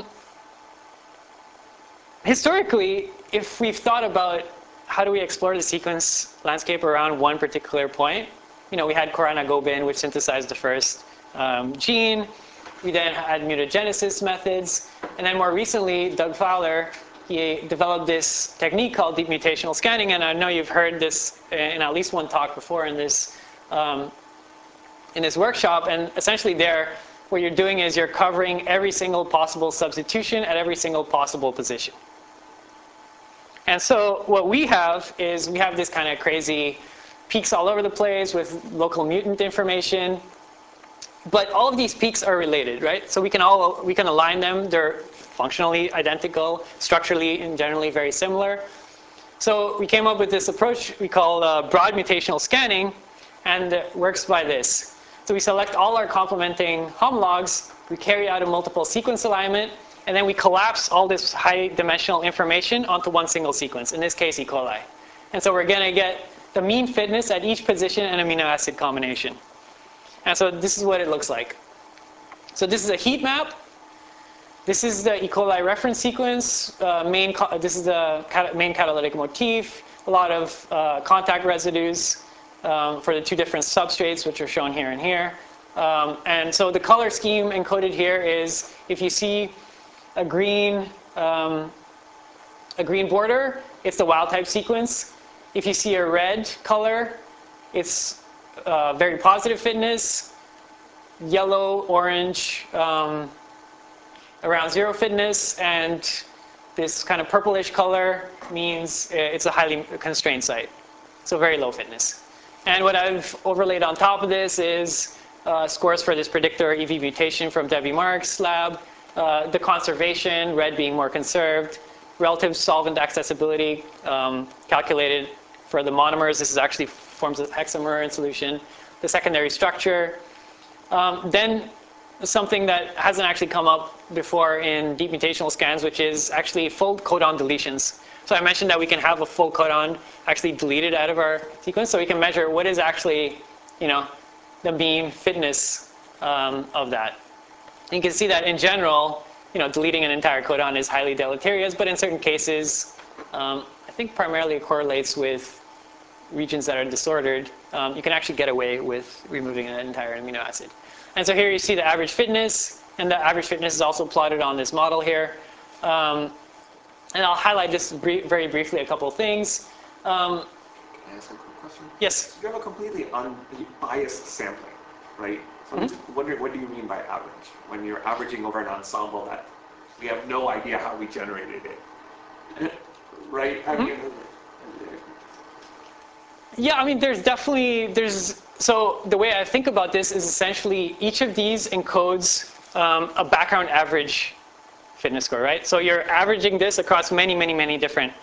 S1: historically, if we've thought about how do we explore the sequence landscape around one particular point, you know, we had Khorana Gobin, which synthesized the first um, gene. We then had mutagenesis methods. And then more recently, Doug Fowler, he developed this technique called deep mutational scanning. And I know you've heard this in at least one talk before in this, um, in this workshop. And essentially there, what you're doing is you're covering every single possible substitution at every single possible position. And so what we have is we have this kind of crazy peaks all over the place with local mutant information. But all of these peaks are related, right? So we can all we can align them. They're functionally identical, structurally and generally very similar. So we came up with this approach we call uh, broad mutational scanning, and it works by this. So we select all our complementing homologs, we carry out a multiple sequence alignment, and then we collapse all this high dimensional information onto one single sequence, in this case E. coli. And so we're going to get the mean fitness at each position and amino acid combination. And so this is what it looks like. So this is a heat map. This is the E. coli reference sequence. Uh, main this is the cat main catalytic motif. A lot of uh, contact residues um, for the two different substrates, which are shown here and here. Um, and so the color scheme encoded here is if you see a green, um, a green border, it's the wild type sequence. If you see a red color, it's uh, very positive fitness. Yellow, orange, um, around zero fitness, and this kind of purplish color means it's a highly constrained site, so very low fitness. And what I've overlaid on top of this is uh, scores for this predictor E V mutation from Debbie Marks' lab, uh, the conservation, red being more conserved, relative solvent accessibility um, calculated for the monomers. This is actually forms of hexamer in solution. The secondary structure. Um, then something that hasn't actually come up before in deep mutational scans, which is actually full codon deletions. So I mentioned that we can have a full codon actually deleted out of our sequence, so we can measure what is actually, you know, the mean fitness um, of that. And you can see that in general, you know, deleting an entire codon is highly deleterious, but in certain cases, um, I think primarily it correlates with regions that are disordered. Um, you can actually get away with removing an entire amino acid. And so here you see the average fitness, and the average fitness is also plotted on this model here. Um, and I'll highlight just brief, very briefly a couple of things. Um,
S7: Can I ask a quick question?
S1: yes?
S7: You have a completely unbiased sampling, right? So I'm just wondering, what do you mean by average? When you're averaging over an ensemble that we have no idea how we generated it, right? How do you,
S1: Yeah, I mean, there's definitely, there's, so the way I think about this is essentially each of these encodes um, a background average fitness score, right? So you're averaging this across many, many, many different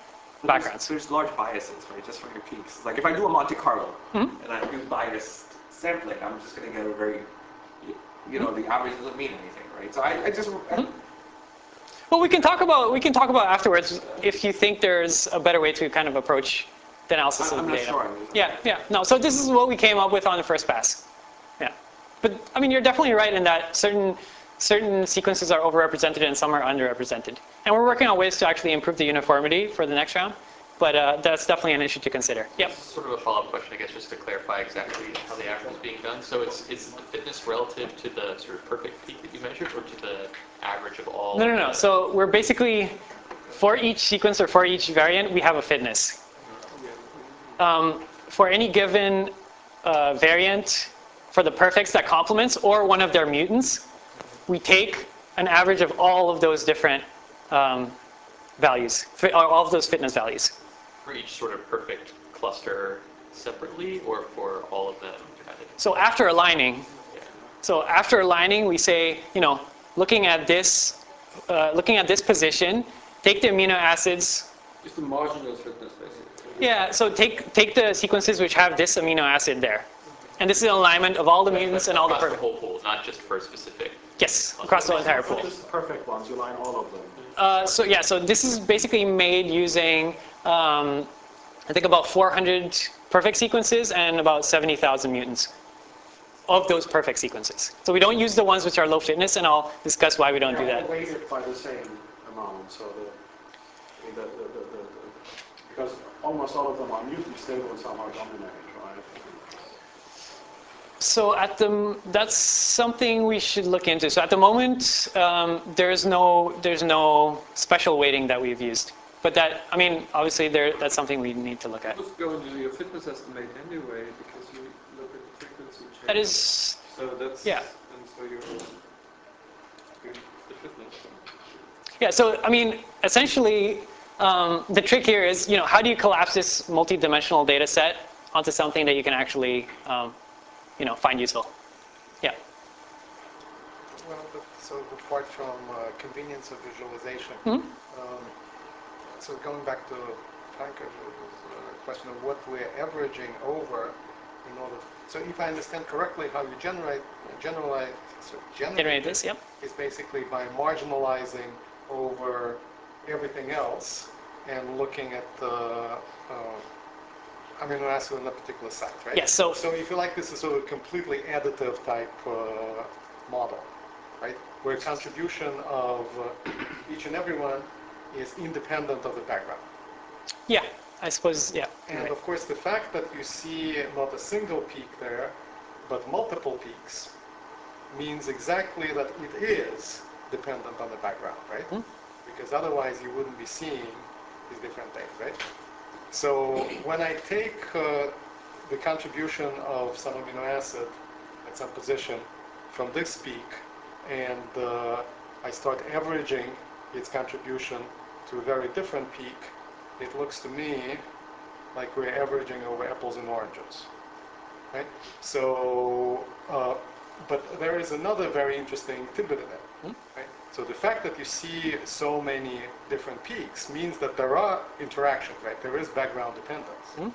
S7: But
S1: backgrounds.
S7: There's, there's large biases, right, just from your peaks. Like if I do a Monte Carlo
S1: Mm-hmm.
S7: and I do biased sampling, I'm just going to get a very, you know, the average doesn't mean anything, right? So I, I just,
S1: Mm-hmm. Well, we can talk about we can talk about afterwards if you think there's a better way to kind of approach the analysis
S7: I'm
S1: of the
S7: not
S1: data.
S7: sure. I'm just-
S1: Yeah, yeah. No, so this is what we came up with on the first pass. Yeah, but I mean, you're definitely right in that certain certain sequences are overrepresented and some are underrepresented, and we're working on ways to actually improve the uniformity for the next round. But uh, that's definitely an issue to consider. Yep.
S6: Sort of a follow-up question, I guess, just to clarify exactly how the average is being done. So it's is the fitness relative to the sort of perfect peak that you measured, or to the average of all?
S1: No, no, no. So we're basically, for each sequence or for each variant, we have a fitness. Um, for any given uh, variant, for the perfects that complements or one of their mutants, we take an average of all of those different um, values, all of those fitness values.
S6: For each sort of perfect cluster separately, or for all of them?
S1: So after aligning, so after aligning, we say, you know, looking at this, uh, looking at this position, take the amino acids.
S3: Just the marginal fitness, basically.
S1: Yeah. So take take the sequences which have this amino acid there, and this is an alignment of all the mutants and all the
S6: across the
S1: perfect.
S6: whole pool, not just for a specific.
S1: Yes, across the entire pool.
S2: Not just the perfect ones, you line all of them.
S1: Uh, so yeah, so this is basically made using, um, I think about four hundred perfect sequences and about seventy thousand mutants of those perfect sequences. So we don't use the ones which are low fitness, and I'll discuss why we don't do
S2: They're all
S1: that.
S2: weighted by the same amount, so the, the, the, the, the, the because almost all of them are mutant stable and somehow dominate, right?
S1: So at the, that's something we should look into. So at the moment, um, there's no there's no special weighting that we've used. But that, I mean, obviously there, that's something we need to look at.
S3: You must go into your fitness estimate anyway, because you look at the frequency change.
S1: That is,
S3: So that's,
S1: yeah.
S3: and so you're, you're the fitness.
S1: Yeah, so I mean, essentially, um, the trick here is, you know, how do you collapse this multi-dimensional data set onto something that you can actually, um, you know, find useful? Yeah.
S4: Well, the, so apart from uh, convenience of visualization,
S1: Mhm.
S4: um, so going back to Franker's uh, question of what we're averaging over in order. So if I understand correctly, how you generate generalize so generate,
S1: Generate this, yep.
S4: is basically by marginalizing over everything else and looking at the uh, amino acid on a particular site, right?
S1: Yes, so-
S4: so if you like, this is sort of a completely additive type uh, model, right? Where contribution of uh, each and every one is independent of the background.
S1: Yeah, I suppose, yeah. you're
S4: And
S1: right.
S4: of course, the fact that you see not a single peak there, but multiple peaks, means exactly that it is dependent on the background, right?
S1: Hmm.
S4: Because otherwise you wouldn't be seeing these different things, right? So when I take uh, the contribution of some amino acid at some position from this peak, and uh, I start averaging its contribution to a very different peak, it looks to me like we're averaging over apples and oranges, right? So, uh, but there is another very interesting tidbit in that,
S1: Hmm?
S4: right? So the fact that you see so many different peaks means that there are interactions, right? There is background dependence.
S1: Hmm?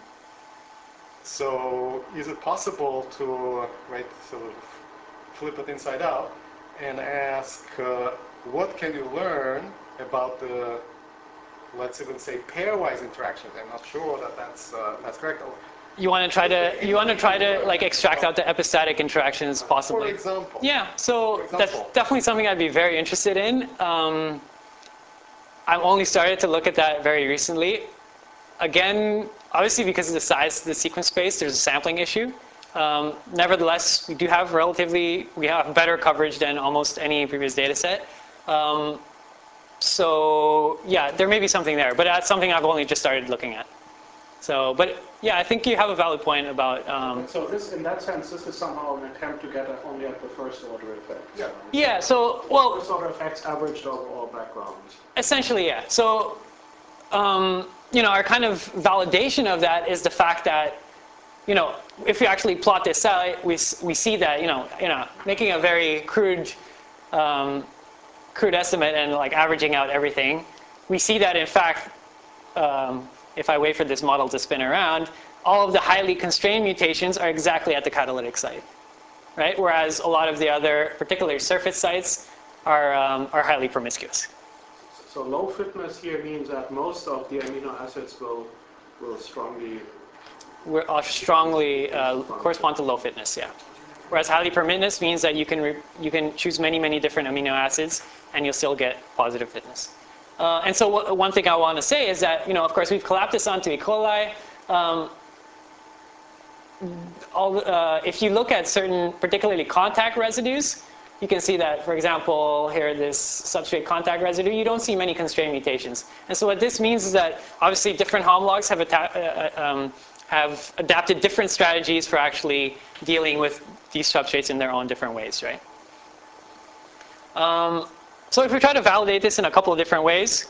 S4: So is it possible to, right, sort of flip it inside out and ask, uh, what can you learn about the, let's even say, pairwise interactions? I'm not sure that that's uh, that's correct.
S1: You want to try to, you want to try to like extract out the epistatic interactions
S4: For
S1: possibly?
S4: example.
S1: Yeah, so
S4: For
S1: that's
S4: example.
S1: definitely something I'd be very interested in. Um, I've only started to look at that very recently. Again, obviously because of the size of the sequence space, there's a sampling issue. Um, nevertheless, we do have relatively, we have better coverage than almost any previous data set. Um, so yeah, there may be something there, but that's something I've only just started looking at. So, but yeah, I think you have a valid point about. Um,
S2: So this, in that sense, this is somehow an attempt to get at only at the first order effects.
S4: Yeah.
S1: yeah, so, well,
S2: First order effects averaged over all backgrounds.
S1: essentially, yeah. So, um, you know, our kind of validation of that is the fact that, you know, if we actually plot this out, we we see that, you know, you know, making a very crude, um, crude estimate and like averaging out everything, we see that in fact, um, if I wait for this model to spin around, all of the highly constrained mutations are exactly at the catalytic site, right? Whereas a lot of the other, particularly surface sites, are, um, are highly promiscuous.
S2: So low fitness here means that most of the amino acids will, will strongly...
S1: We're, uh, strongly uh, correspond to low fitness, yeah. Whereas highly permitness means that you can, re you can choose many, many different amino acids and you'll still get positive fitness. Uh, and so w one thing I want to say is that, you know, of course, we've collapsed this onto E. coli. Um, all, uh, if you look at certain, particularly contact residues, you can see that, for example, here, this substrate contact residue, you don't see many constrained mutations. And so what this means is that, obviously, different homologs have, uh, um, have adapted different strategies for actually dealing with these substrates in their own different ways, right? Um, so if we try to validate this in a couple of different ways,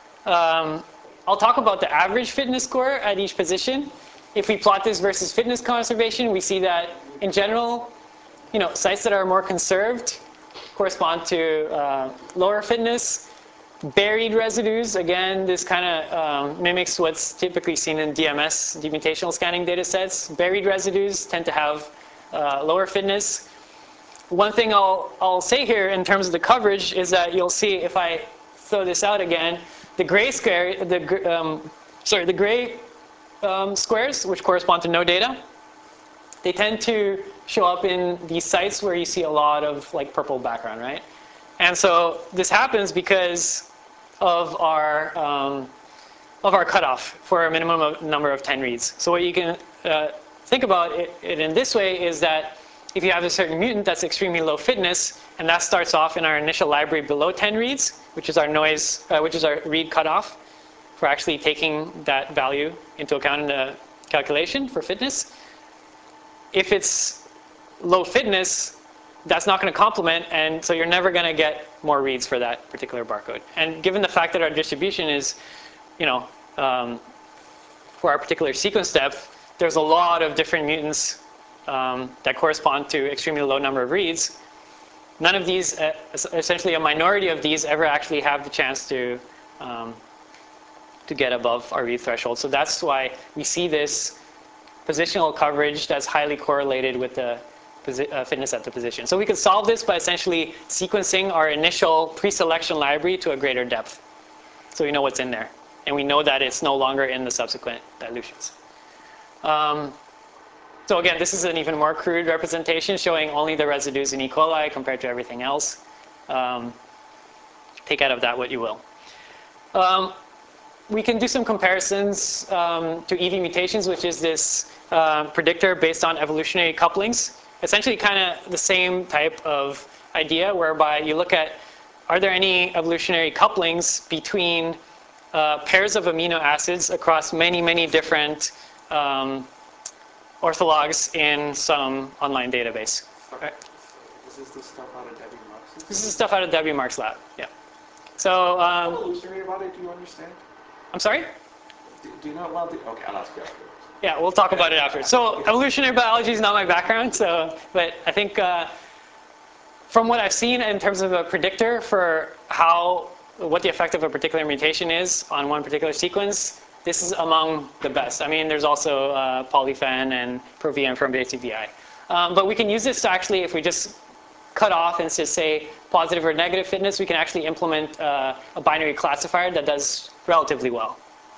S1: um, I'll talk about the average fitness score at each position. If we plot this versus fitness conservation, we see that, in general, you know, sites that are more conserved correspond to uh, lower fitness. Buried residues, again, this kind of um, mimics what's typically seen in D M S, demutational scanning data sets. Buried residues tend to have uh, lower fitness. One thing I'll, I'll say here in terms of the coverage is that you'll see, if I throw this out again, the gray square, the, um, sorry, the gray um, squares, which correspond to no data, they tend to show up in these sites where you see a lot of like purple background, right? And so this happens because of our um, of our cutoff for a minimum of number of ten reads. So what you can uh, think about it, it in this way is that if you have a certain mutant that's extremely low fitness, and that starts off in our initial library below ten reads, which is our noise, uh, which is our read cutoff for actually taking that value into account in the calculation for fitness. If it's low fitness, that's not going to complement, and so you're never going to get more reads for that particular barcode. And given the fact that our distribution is, you know, um, for our particular sequence depth, there's a lot of different mutants um, that correspond to extremely low number of reads. None of these, uh, essentially a minority of these, ever actually have the chance to um, to get above our read threshold. So that's why we see this positional coverage that's highly correlated with the Uh, fitness at the position. So we could solve this by essentially sequencing our initial pre-selection library to a greater depth. So we know what's in there. And we know that it's no longer in the subsequent dilutions. Um, so again, this is an even more crude representation showing only the residues in E. coli compared to everything else. Um, take out of that what you will. Um, we can do some comparisons um, to E V mutations, which is this uh, predictor based on evolutionary couplings. Essentially kind of the same type of idea, whereby you look at, are there any evolutionary couplings between uh, pairs of amino acids across many, many different um, orthologs in some online database. Right?
S7: This is the stuff out of Debbie Marks?
S1: This is stuff out of Debbie Marks' lab, yeah. So, um,
S7: evolutionary about it, do you understand?
S1: I'm sorry?
S7: Do, do you know, well, do, okay, I'll ask you afterwards.
S1: Yeah, we'll talk about it after. So evolutionary biology is not my background, so, but I think uh, from what I've seen in terms of a predictor for how, what the effect of a particular mutation is on one particular sequence, this is among the best. I mean, there's also uh, polyphen and ProVM from J C V I. Um, but we can use this to actually, if we just cut off and just say positive or negative fitness, we can actually implement uh, a binary classifier that does relatively well.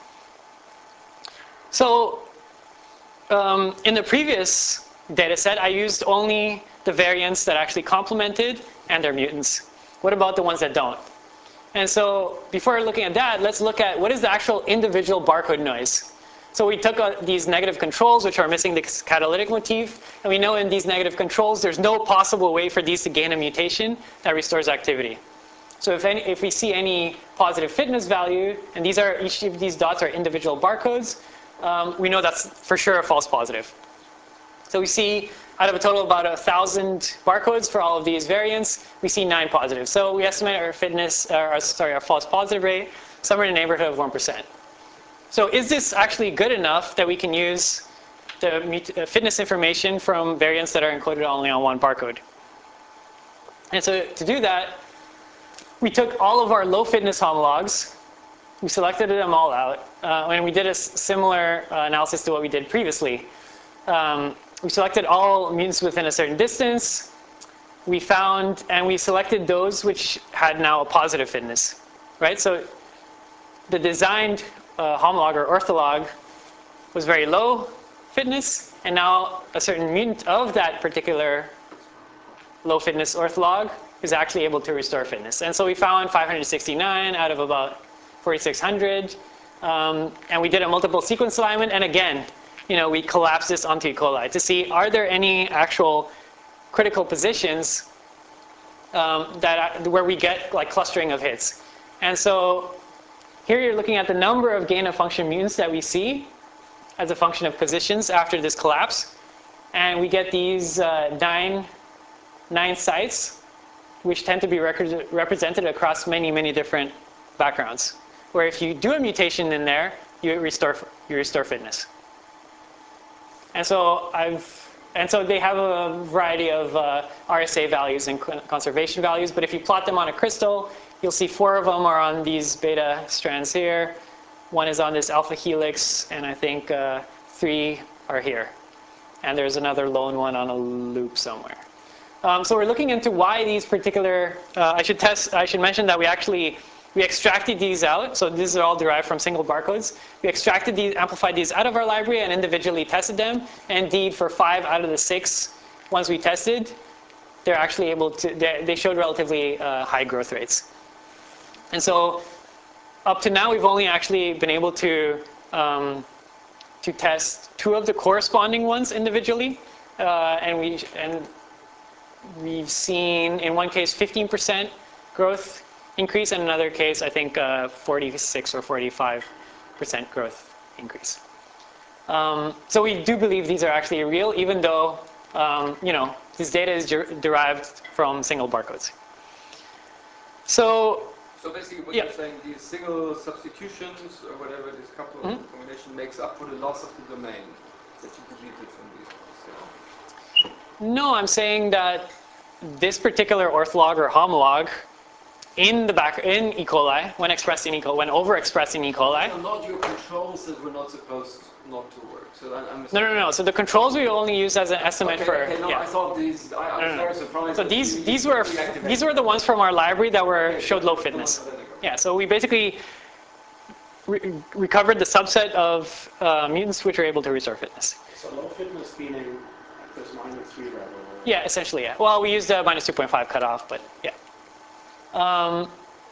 S1: So, Um, in the previous data set, I used only the variants that actually complemented and their mutants. What about the ones that don't? And so before looking at that, let's look at what is the actual individual barcode noise. So we took uh, these negative controls, which are missing the catalytic motif, and we know in these negative controls, there's no possible way for these to gain a mutation that restores activity. So if, any, if we see any positive fitness value, and these are, each of these dots are individual barcodes, Um, we know that's for sure a false positive. So we see out of a total of about a thousand barcodes for all of these variants, we see nine positives. So we estimate our fitness, or sorry, our false positive rate somewhere in the neighborhood of one percent. So is this actually good enough that we can use the fitness information from variants that are encoded only on one barcode? And so to do that, we took all of our low fitness homologs, we selected them all out, uh, and we did a s- similar uh, analysis to what we did previously. Um, we selected all mutants within a certain distance. We found, and we selected those which had now a positive fitness, right? So the designed uh, homolog or ortholog was very low fitness, and now a certain mutant of that particular low fitness ortholog is actually able to restore fitness. And so we found five hundred sixty-nine out of about forty-six hundred, um, and we did a multiple sequence alignment, and again, you know, we collapsed this onto E. coli to see are there any actual critical positions um, that where we get like clustering of hits. And so here you're looking at the number of gain of function mutants that we see as a function of positions after this collapse, and we get these uh, nine nine sites which tend to be rec- represented across many many different backgrounds, where if you do a mutation in there, you restore you restore fitness. And so I've and so they have a variety of uh, R S A values and conservation values, but if you plot them on a crystal, you'll see four of them are on these beta strands here. One is on this alpha helix, and I think uh, three are here. And there's another lone one on a loop somewhere. Um, so we're looking into why these particular, uh, I should test, I should mention that we actually, we extracted these out. So these are all derived from single barcodes. We extracted these, amplified these out of our library and individually tested them. And indeed, for five out of the six ones we tested, they're actually able to, they showed relatively uh, high growth rates. And so up to now, we've only actually been able to, um, to test two of the corresponding ones individually. Uh, and we, and we've seen, in one case, fifteen percent growth increase, and in another case, I think uh, forty-six or forty-five percent growth increase. Um, so we do believe these are actually real, even though um, you know, this data is der derived from single barcodes. So,
S3: so basically what
S1: yeah.
S3: you're saying, these single substitutions, or whatever this couple of
S1: Mm-hmm.
S3: combination makes up for the loss of the domain that you deleted from these ones, yeah?
S1: No, I'm saying that this particular ortholog or homolog in the back in E. coli, when expressed in E. coli, when overexpressed in E. coli.
S3: These are not your controls that were not supposed not to work. So I'm, I'm
S1: No, no, no. So the controls we only use as an estimate
S3: okay,
S1: for.
S3: Okay, no,
S1: yeah.
S3: I thought these. I, I'm
S1: No, no, no.
S3: very surprised.
S1: So
S3: that
S1: these
S3: you-
S1: these
S3: you
S1: were
S3: deactivated
S1: these were the ones from our library that were
S3: Okay,
S1: showed
S3: so
S1: low
S3: the
S1: fitness.
S3: ones that I got.
S1: Yeah. So we basically re recovered the subset of uh, mutants which are able to restore fitness.
S2: So low fitness meaning at this minus three level.
S1: Yeah, essentially, yeah. Well, we used a minus two point five cutoff, but yeah. Um,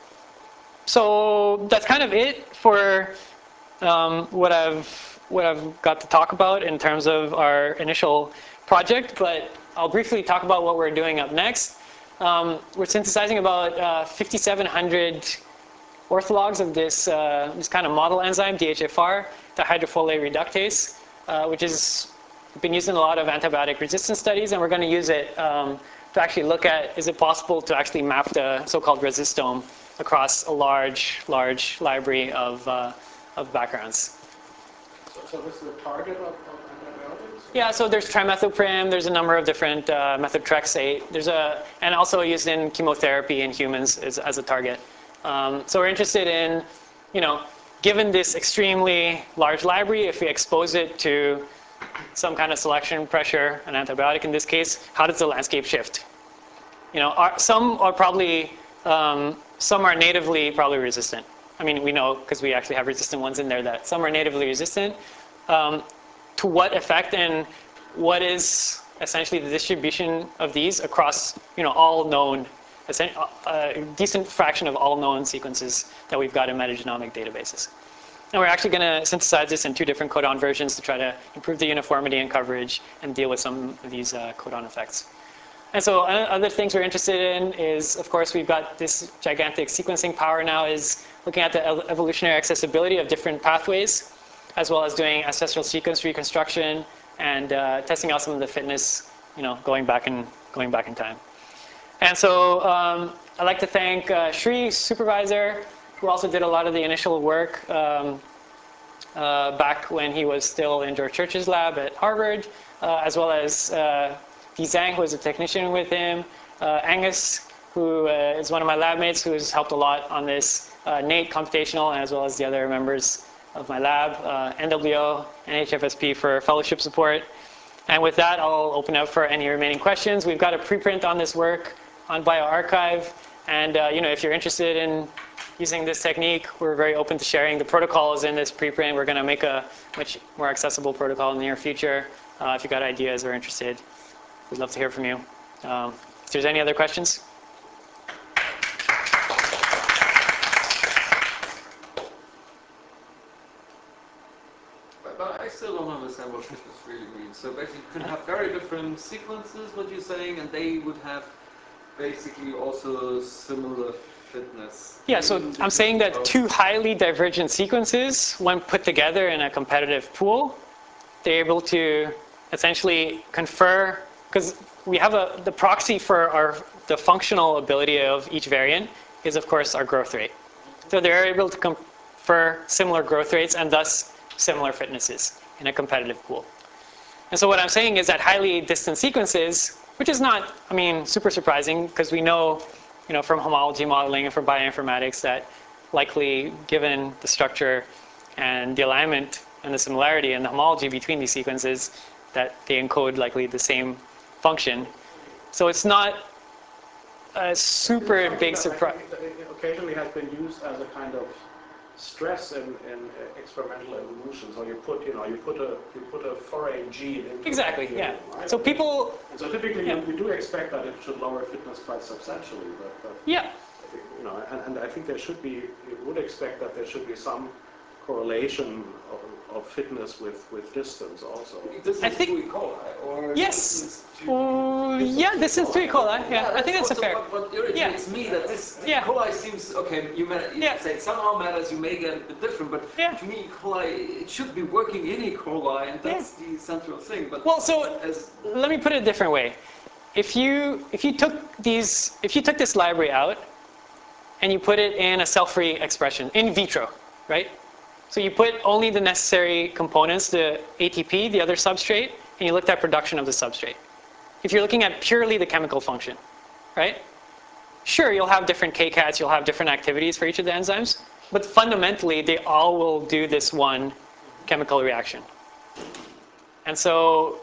S1: so that's kind of it for um, what I've what I've got to talk about in terms of our initial project. But I'll briefly talk about what we're doing up next. Um, we're synthesizing about uh, fifty-seven hundred orthologs of this uh, this kind of model enzyme, D H F R, dihydrofolate reductase, uh, which has been used in a lot of antibiotic resistance studies, and we're going to use it um, to actually look at, is it possible to actually map the so-called resistome across a large, large library of, uh, of backgrounds.
S2: So, so this is the target of, of antibiotics?
S1: Yeah, so there's trimethoprim, there's a number of different uh, methotrexate, there's a, and also used in chemotherapy in humans as, as a target. Um, so we're interested in, you know, given this extremely large library, if we expose it to some kind of selection pressure, an antibiotic in this case, how does the landscape shift? You know, are, some are probably, um, some are natively probably resistant. I mean, we know because we actually have resistant ones in there that some are natively resistant. Um, to what effect and what is essentially the distribution of these across, you know, all known, a decent fraction of all known sequences that we've got in metagenomic databases. And we're actually going to synthesize this in two different codon versions to try to improve the uniformity and coverage and deal with some of these uh, codon effects. And so other things we're interested in is, of course, we've got this gigantic sequencing power now is looking at the evolutionary accessibility of different pathways, as well as doing ancestral sequence reconstruction and uh, testing out some of the fitness, you know, going back in, going back in time. And so um, I'd like to thank uh, Shri, supervisor, who also did a lot of the initial work um, uh, back when he was still in George Church's lab at Harvard, uh, as well as uh, Di Zhang, who was a technician with him, uh, Angus, who uh, is one of my lab mates, who has helped a lot on this, uh, Nate, Computational, as well as the other members of my lab, uh, N W O, and H F S P for fellowship support. And with that, I'll open up for any remaining questions. We've got a preprint on this work on bioRxiv. And uh, you know, if you're interested in using this technique, we're very open to sharing the protocols in this preprint. We're going to make a much more accessible protocol in the near future. Uh, if you've got ideas or interested, we'd love to hear from you. Um, if there's any other questions?
S3: But, but I still don't understand what fitness really means. So basically you can have very different sequences, what you're saying, and they would have basically also similar fitness.
S1: Yeah, so I'm saying that two highly divergent sequences, when put together in a competitive pool, they're able to essentially confer, because we have a, the proxy for our, the functional ability of each variant is, of course, our growth rate. So they're able to confer similar growth rates and thus similar fitnesses in a competitive pool. And so what I'm saying is that highly distant sequences, which is not, I mean, super surprising, because we know, you know, from homology modeling and from bioinformatics that likely, given the structure and the alignment and the similarity and the homology between these sequences, that they encode likely the same function. So it's not a super big surprise.
S2: Occasionally has been used as a kind of stress in, in experimental evolution. So you put, you know, you put a you put a foreign gene into
S1: Exactly,
S2: the
S1: yeah.
S2: right?
S1: So people.
S2: And so typically,
S1: yeah.
S2: you, you do expect that it should lower fitness quite substantially, but, but
S1: Yeah.
S2: you know, and, and I think there should be. You would expect that there should be some correlation of, of fitness with, with distance also.
S3: This
S1: I
S3: is
S1: think-
S3: to E. coli, or
S1: Yes.
S3: this is to-
S1: Uh, yeah, this is to E. coli. Yeah, I think that's a
S3: also
S1: fair.
S3: What, what irritates me that this the
S1: Yeah.
S3: E. coli seems okay. You, may, you
S1: Yeah.
S3: say it somehow matters. You may get a bit different, but
S1: Yeah.
S3: to me, E. coli it should be working in E. coli, and that's the central thing. But
S1: Well, so
S3: as
S1: let me put it a different way. If you if you took these if you took this library out and you put it in a cell-free expression in vitro, right? So you put only the necessary components, the A T P, the other substrate, and you looked at production of the substrate. If you're looking at purely the chemical function, right? Sure, you'll have different K CATs, you'll have different activities for each of the enzymes, but fundamentally, they all will do this one chemical reaction. And so,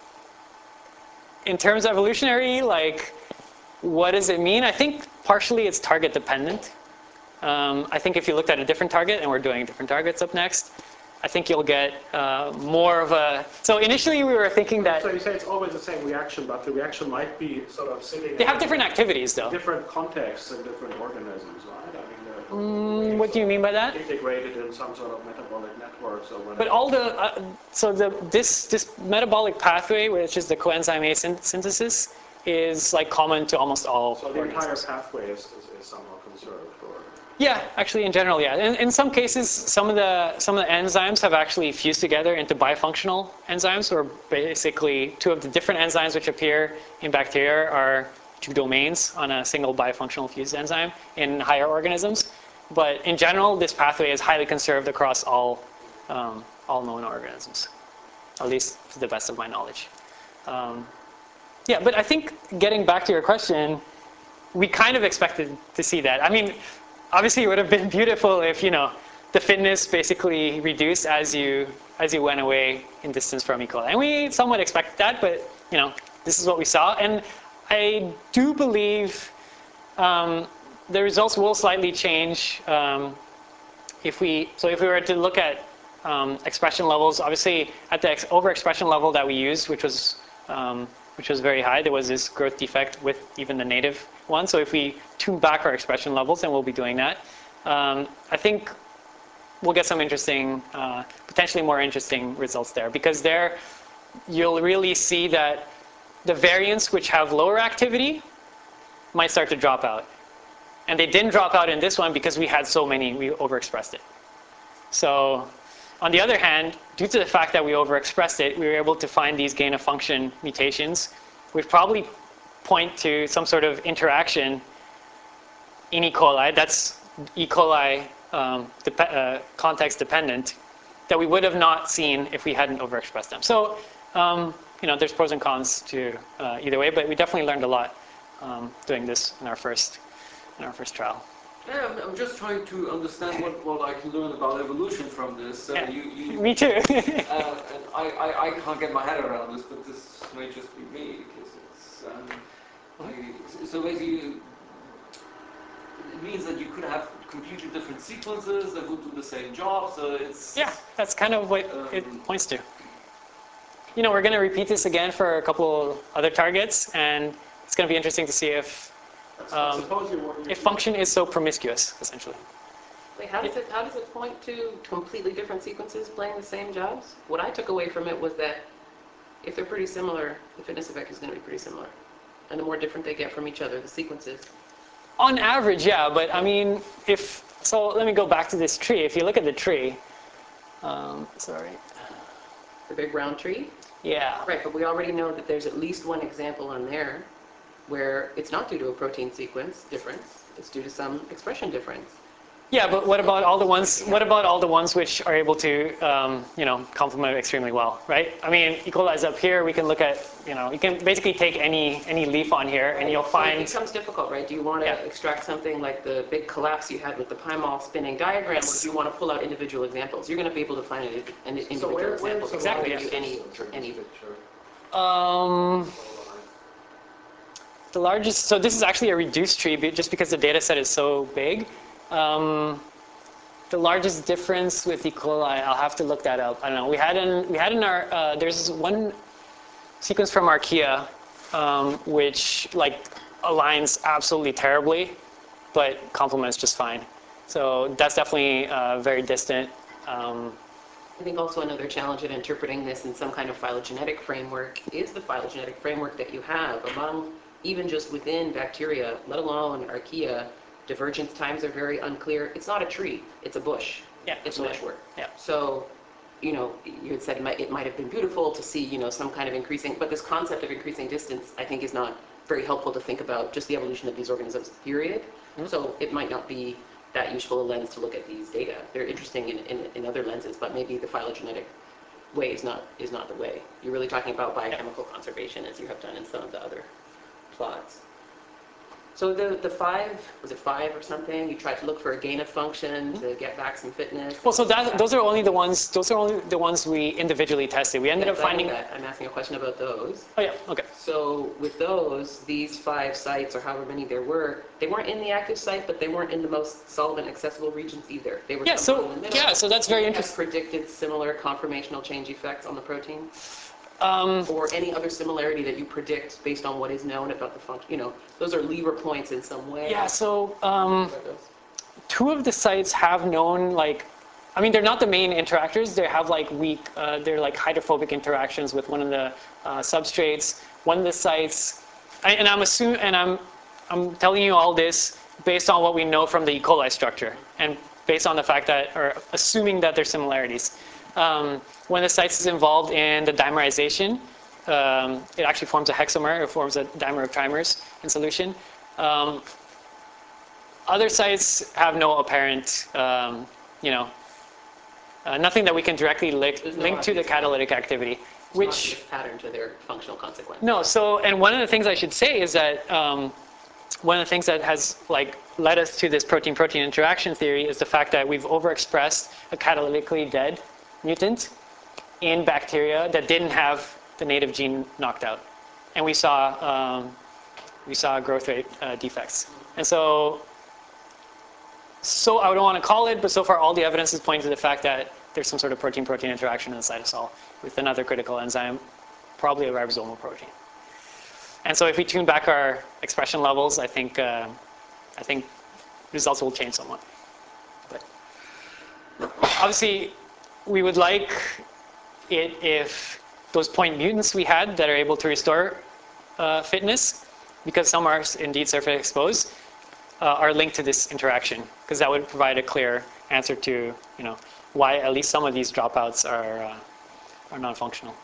S1: in terms of evolutionary, like, what does it mean? I think partially it's target dependent. Um, I think if you looked at a different target, and we're doing different targets up next, I think you'll get uh, more of a... So initially we were thinking that...
S2: So you say it's always the same reaction, but the reaction might be sort of sitting
S1: They
S2: in
S1: have different activities, though.
S2: different contexts in different organisms, right? I mean, the,
S1: Mm, what do you mean by that?
S2: integrated in some sort of metabolic networks or whatever.
S1: But all the... Uh, so the this this metabolic pathway, which is the coenzyme A syn synthesis, is like common to almost all
S2: So the entire
S1: organisms.
S2: pathway is, is, is somehow conserved, or...
S1: Yeah, actually, in general, yeah. In, in some cases, some of the some of the enzymes have actually fused together into bifunctional enzymes, or basically two of the different enzymes which appear in bacteria are two domains on a single bifunctional fused enzyme in higher organisms. But in general, this pathway is highly conserved across all um, all known organisms, at least to the best of my knowledge. Um, yeah, but I think getting back to your question, we kind of expected to see that. I mean. Obviously, it would have been beautiful if, you know, the fitness basically reduced as you as you went away in distance from E. coli. And we somewhat expected that, but, you know, this is what we saw. And I do believe um, the results will slightly change um, if we, so if we were to look at um, expression levels, obviously at the ex overexpression level that we used, which was um, which was very high, there was this growth defect with even the native one. So if we tune back our expression levels, then we'll be doing that. Um, I think we'll get some interesting, uh, potentially more interesting results there, because there you'll really see that the variants which have lower activity might start to drop out. And they didn't drop out in this one because we had so many, we overexpressed it. So on the other hand, due to the fact that we overexpressed it, we were able to find these gain of function mutations, which probably point to some sort of interaction in E. coli that's E. coli um, uh, context dependent that we would have not seen if we hadn't overexpressed them. So um, you know, there's pros and cons to uh, either way, but we definitely learned a lot um, doing this in our first in our first trial.
S3: Yeah, I'm, I'm just trying to understand what, what I can learn about evolution from this. Uh,
S1: Yeah.
S3: you, you,
S1: Me too.
S3: uh, and I, I, I can't get my head around this, but this may just be me, because it's, um, I, so basically, it means that you could have completely different sequences that would do the same job, so it's...
S1: Yeah, that's kind of what it
S3: Um,
S1: points to. You know, we're going to repeat this again for a couple other targets, and it's going to be interesting to see if um,
S2: Suppose you were-
S1: if function is so promiscuous, essentially.
S5: Wait, how does it, how does it point to completely different sequences playing the same jobs? What I took away from it was that if they're pretty similar, the fitness effect is going to be pretty similar. And the more different they get from each other, the sequences.
S1: On average, yeah, but I mean, if, so let me go back to this tree. If you look at the tree, um, sorry,
S5: The big round tree?
S1: yeah.
S5: Right, but we already know that there's at least one example on there where it's not due to a protein sequence difference, it's due to some expression difference.
S1: Yeah, but what about all the ones, what about all the ones which are able to, um, you know, complement extremely well, right? I mean, E. coli is up here, we can look at, you know, you can basically take any, any leaf on here and you'll
S5: So
S1: find...
S5: it becomes difficult, right? Do you want to
S1: Yeah.
S5: extract something like the big collapse you had with the Pymol spinning diagram, or do you want to pull out individual examples? You're going to be able to find an an individual
S2: where-
S5: example.
S2: where's the
S1: Exactly,
S5: Give you
S1: yeah.
S5: any, any.
S2: Picture.
S1: Um, the largest, so this is actually a reduced tree be- just because the data set is so big. Um, the largest difference with E. coli, I'll have to look that up. I don't know. We had in, we had in our, uh, there's one sequence from Archaea um, which like aligns absolutely terribly, but complements just fine. So that's definitely uh, very distant. Um,
S5: I think also another challenge of interpreting this in some kind of phylogenetic framework is the phylogenetic framework that you have among, even just within bacteria, let alone Archaea. Divergence times are very unclear. It's not a tree, it's a bush.
S1: Yeah,
S5: It's
S1: absolutely.
S5: meshwork.
S1: Yeah.
S5: So, you know, you had said it might, it might have been beautiful to see, you know, some kind of increasing, but this concept of increasing distance, I think, is not very helpful to think about just the evolution of these organisms, period. Mm-hmm. So it might not be that useful a lens to look at these data. They're interesting in, in, in other lenses, but maybe the phylogenetic way is not, is not the way. You're really talking about biochemical conservation, as you have done in some of the other plots. So the, the five, was it five or something? You tried to look for a gain of function to get back some fitness.
S1: Well, so that, those are only the ones. Those are only the ones we individually tested. We ended
S5: Yes,
S1: up
S5: I know
S1: finding.
S5: that. I'm asking a question about those.
S1: Oh yeah. Okay.
S5: So with those, these five sites, or however many there were, they weren't in the active site, but they weren't in the most solvent accessible regions either. They were
S1: Yeah.
S5: somewhere
S1: So
S5: in the middle.
S1: yeah. So that's very
S5: Have
S1: interesting.
S5: predicted similar conformational change effects on the protein,
S1: Um,
S5: or any other similarity that you predict based on what is known about the function. You know, those are lever points in some way.
S1: yeah. So um,
S5: What are those?
S1: two of the sites have known like. I mean, they're not the main interactors. They have like weak, uh, they're like hydrophobic interactions with one of the uh, substrates. One of the sites, I, and I'm assuming, and I'm, I'm telling you all this based on what we know from the E. coli structure, and based on the fact that, or assuming that there's similarities. Um, one of the sites is involved in the dimerization. Um, it actually forms a hexamer. It forms a dimer of trimers in solution. Um, other sites have no apparent, um, you know, Uh, nothing that we can directly link,
S5: There's no
S1: link to the
S5: obvious
S1: catalytic activity,
S5: It's
S1: which,
S5: not this pattern to their functional consequence.
S1: no, so, and one of the things I should say is that um, one of the things that has like led us to this protein-protein interaction theory is the fact that we've overexpressed a catalytically dead mutant in bacteria that didn't have the native gene knocked out. And we saw, um, we saw growth rate uh, defects. And so, So I don't want to call it, but so far all the evidence is pointing to the fact that there's some sort of protein-protein interaction in the cytosol with another critical enzyme, probably a ribosomal protein. And so if we tune back our expression levels, I think uh, I think results will change somewhat. But obviously, we would like it if those point mutants we had that are able to restore uh, fitness, because some are indeed surface exposed, Uh, are linked to this interaction, because that would provide a clear answer to, you know, why at least some of these dropouts are uh, are non-functional.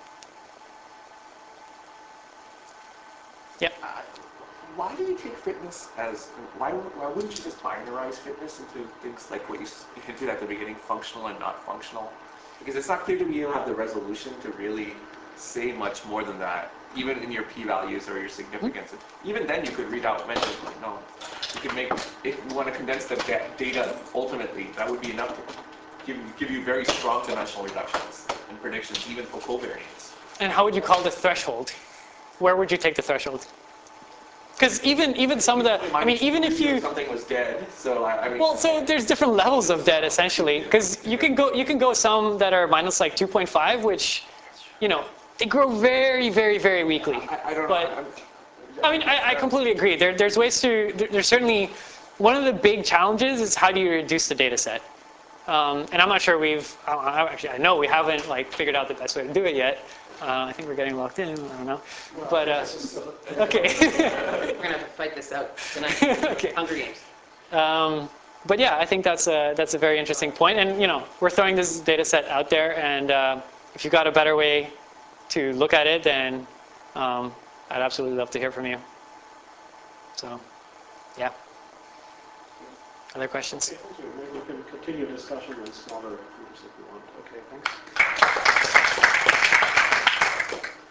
S1: Yeah.
S7: Uh, why do you take fitness as, why, why wouldn't you just binarize fitness into things like what you s- you hinted at the beginning, functional and not functional? Because it's not clear to me you have the resolution to really say much more than that. even in your p-values or your significance. Even then, you could read out measures like, no, you could make, if you want to condense the da- data ultimately, that would be enough to give, give you very strong dimensional reductions and predictions, even for covariance.
S1: And how would you call the threshold? Where would you take the threshold? Because even even some of the, I mean, even if you
S7: something was dead, so I, I mean.
S1: Well, so there's different levels of dead essentially, because you can go you can go some that are minus like two point five, which, you know, they grow very very very weakly.
S7: I, I don't
S1: but,
S7: know. I'm,
S1: I mean, I, I completely agree. There, there's ways to. There, there's certainly one of the big challenges is how do you reduce the data set, um, and I'm not sure we've. I, I, actually, I know we haven't like figured out the best way to do it yet. Uh, I think we're getting locked in. I don't know, but uh, okay.
S5: We're gonna have to fight this out tonight.
S1: Okay.
S5: Hunger Games.
S1: Um, but yeah, I think that's a that's a very interesting point, and you know, we're throwing this data set out there, and uh, if you've got a better way to look at it, then um, I'd absolutely love to hear from you. So, yeah. Other questions?
S2: Okay, thank you. Maybe we can continue discussion in smaller groups if you want. Okay, thanks.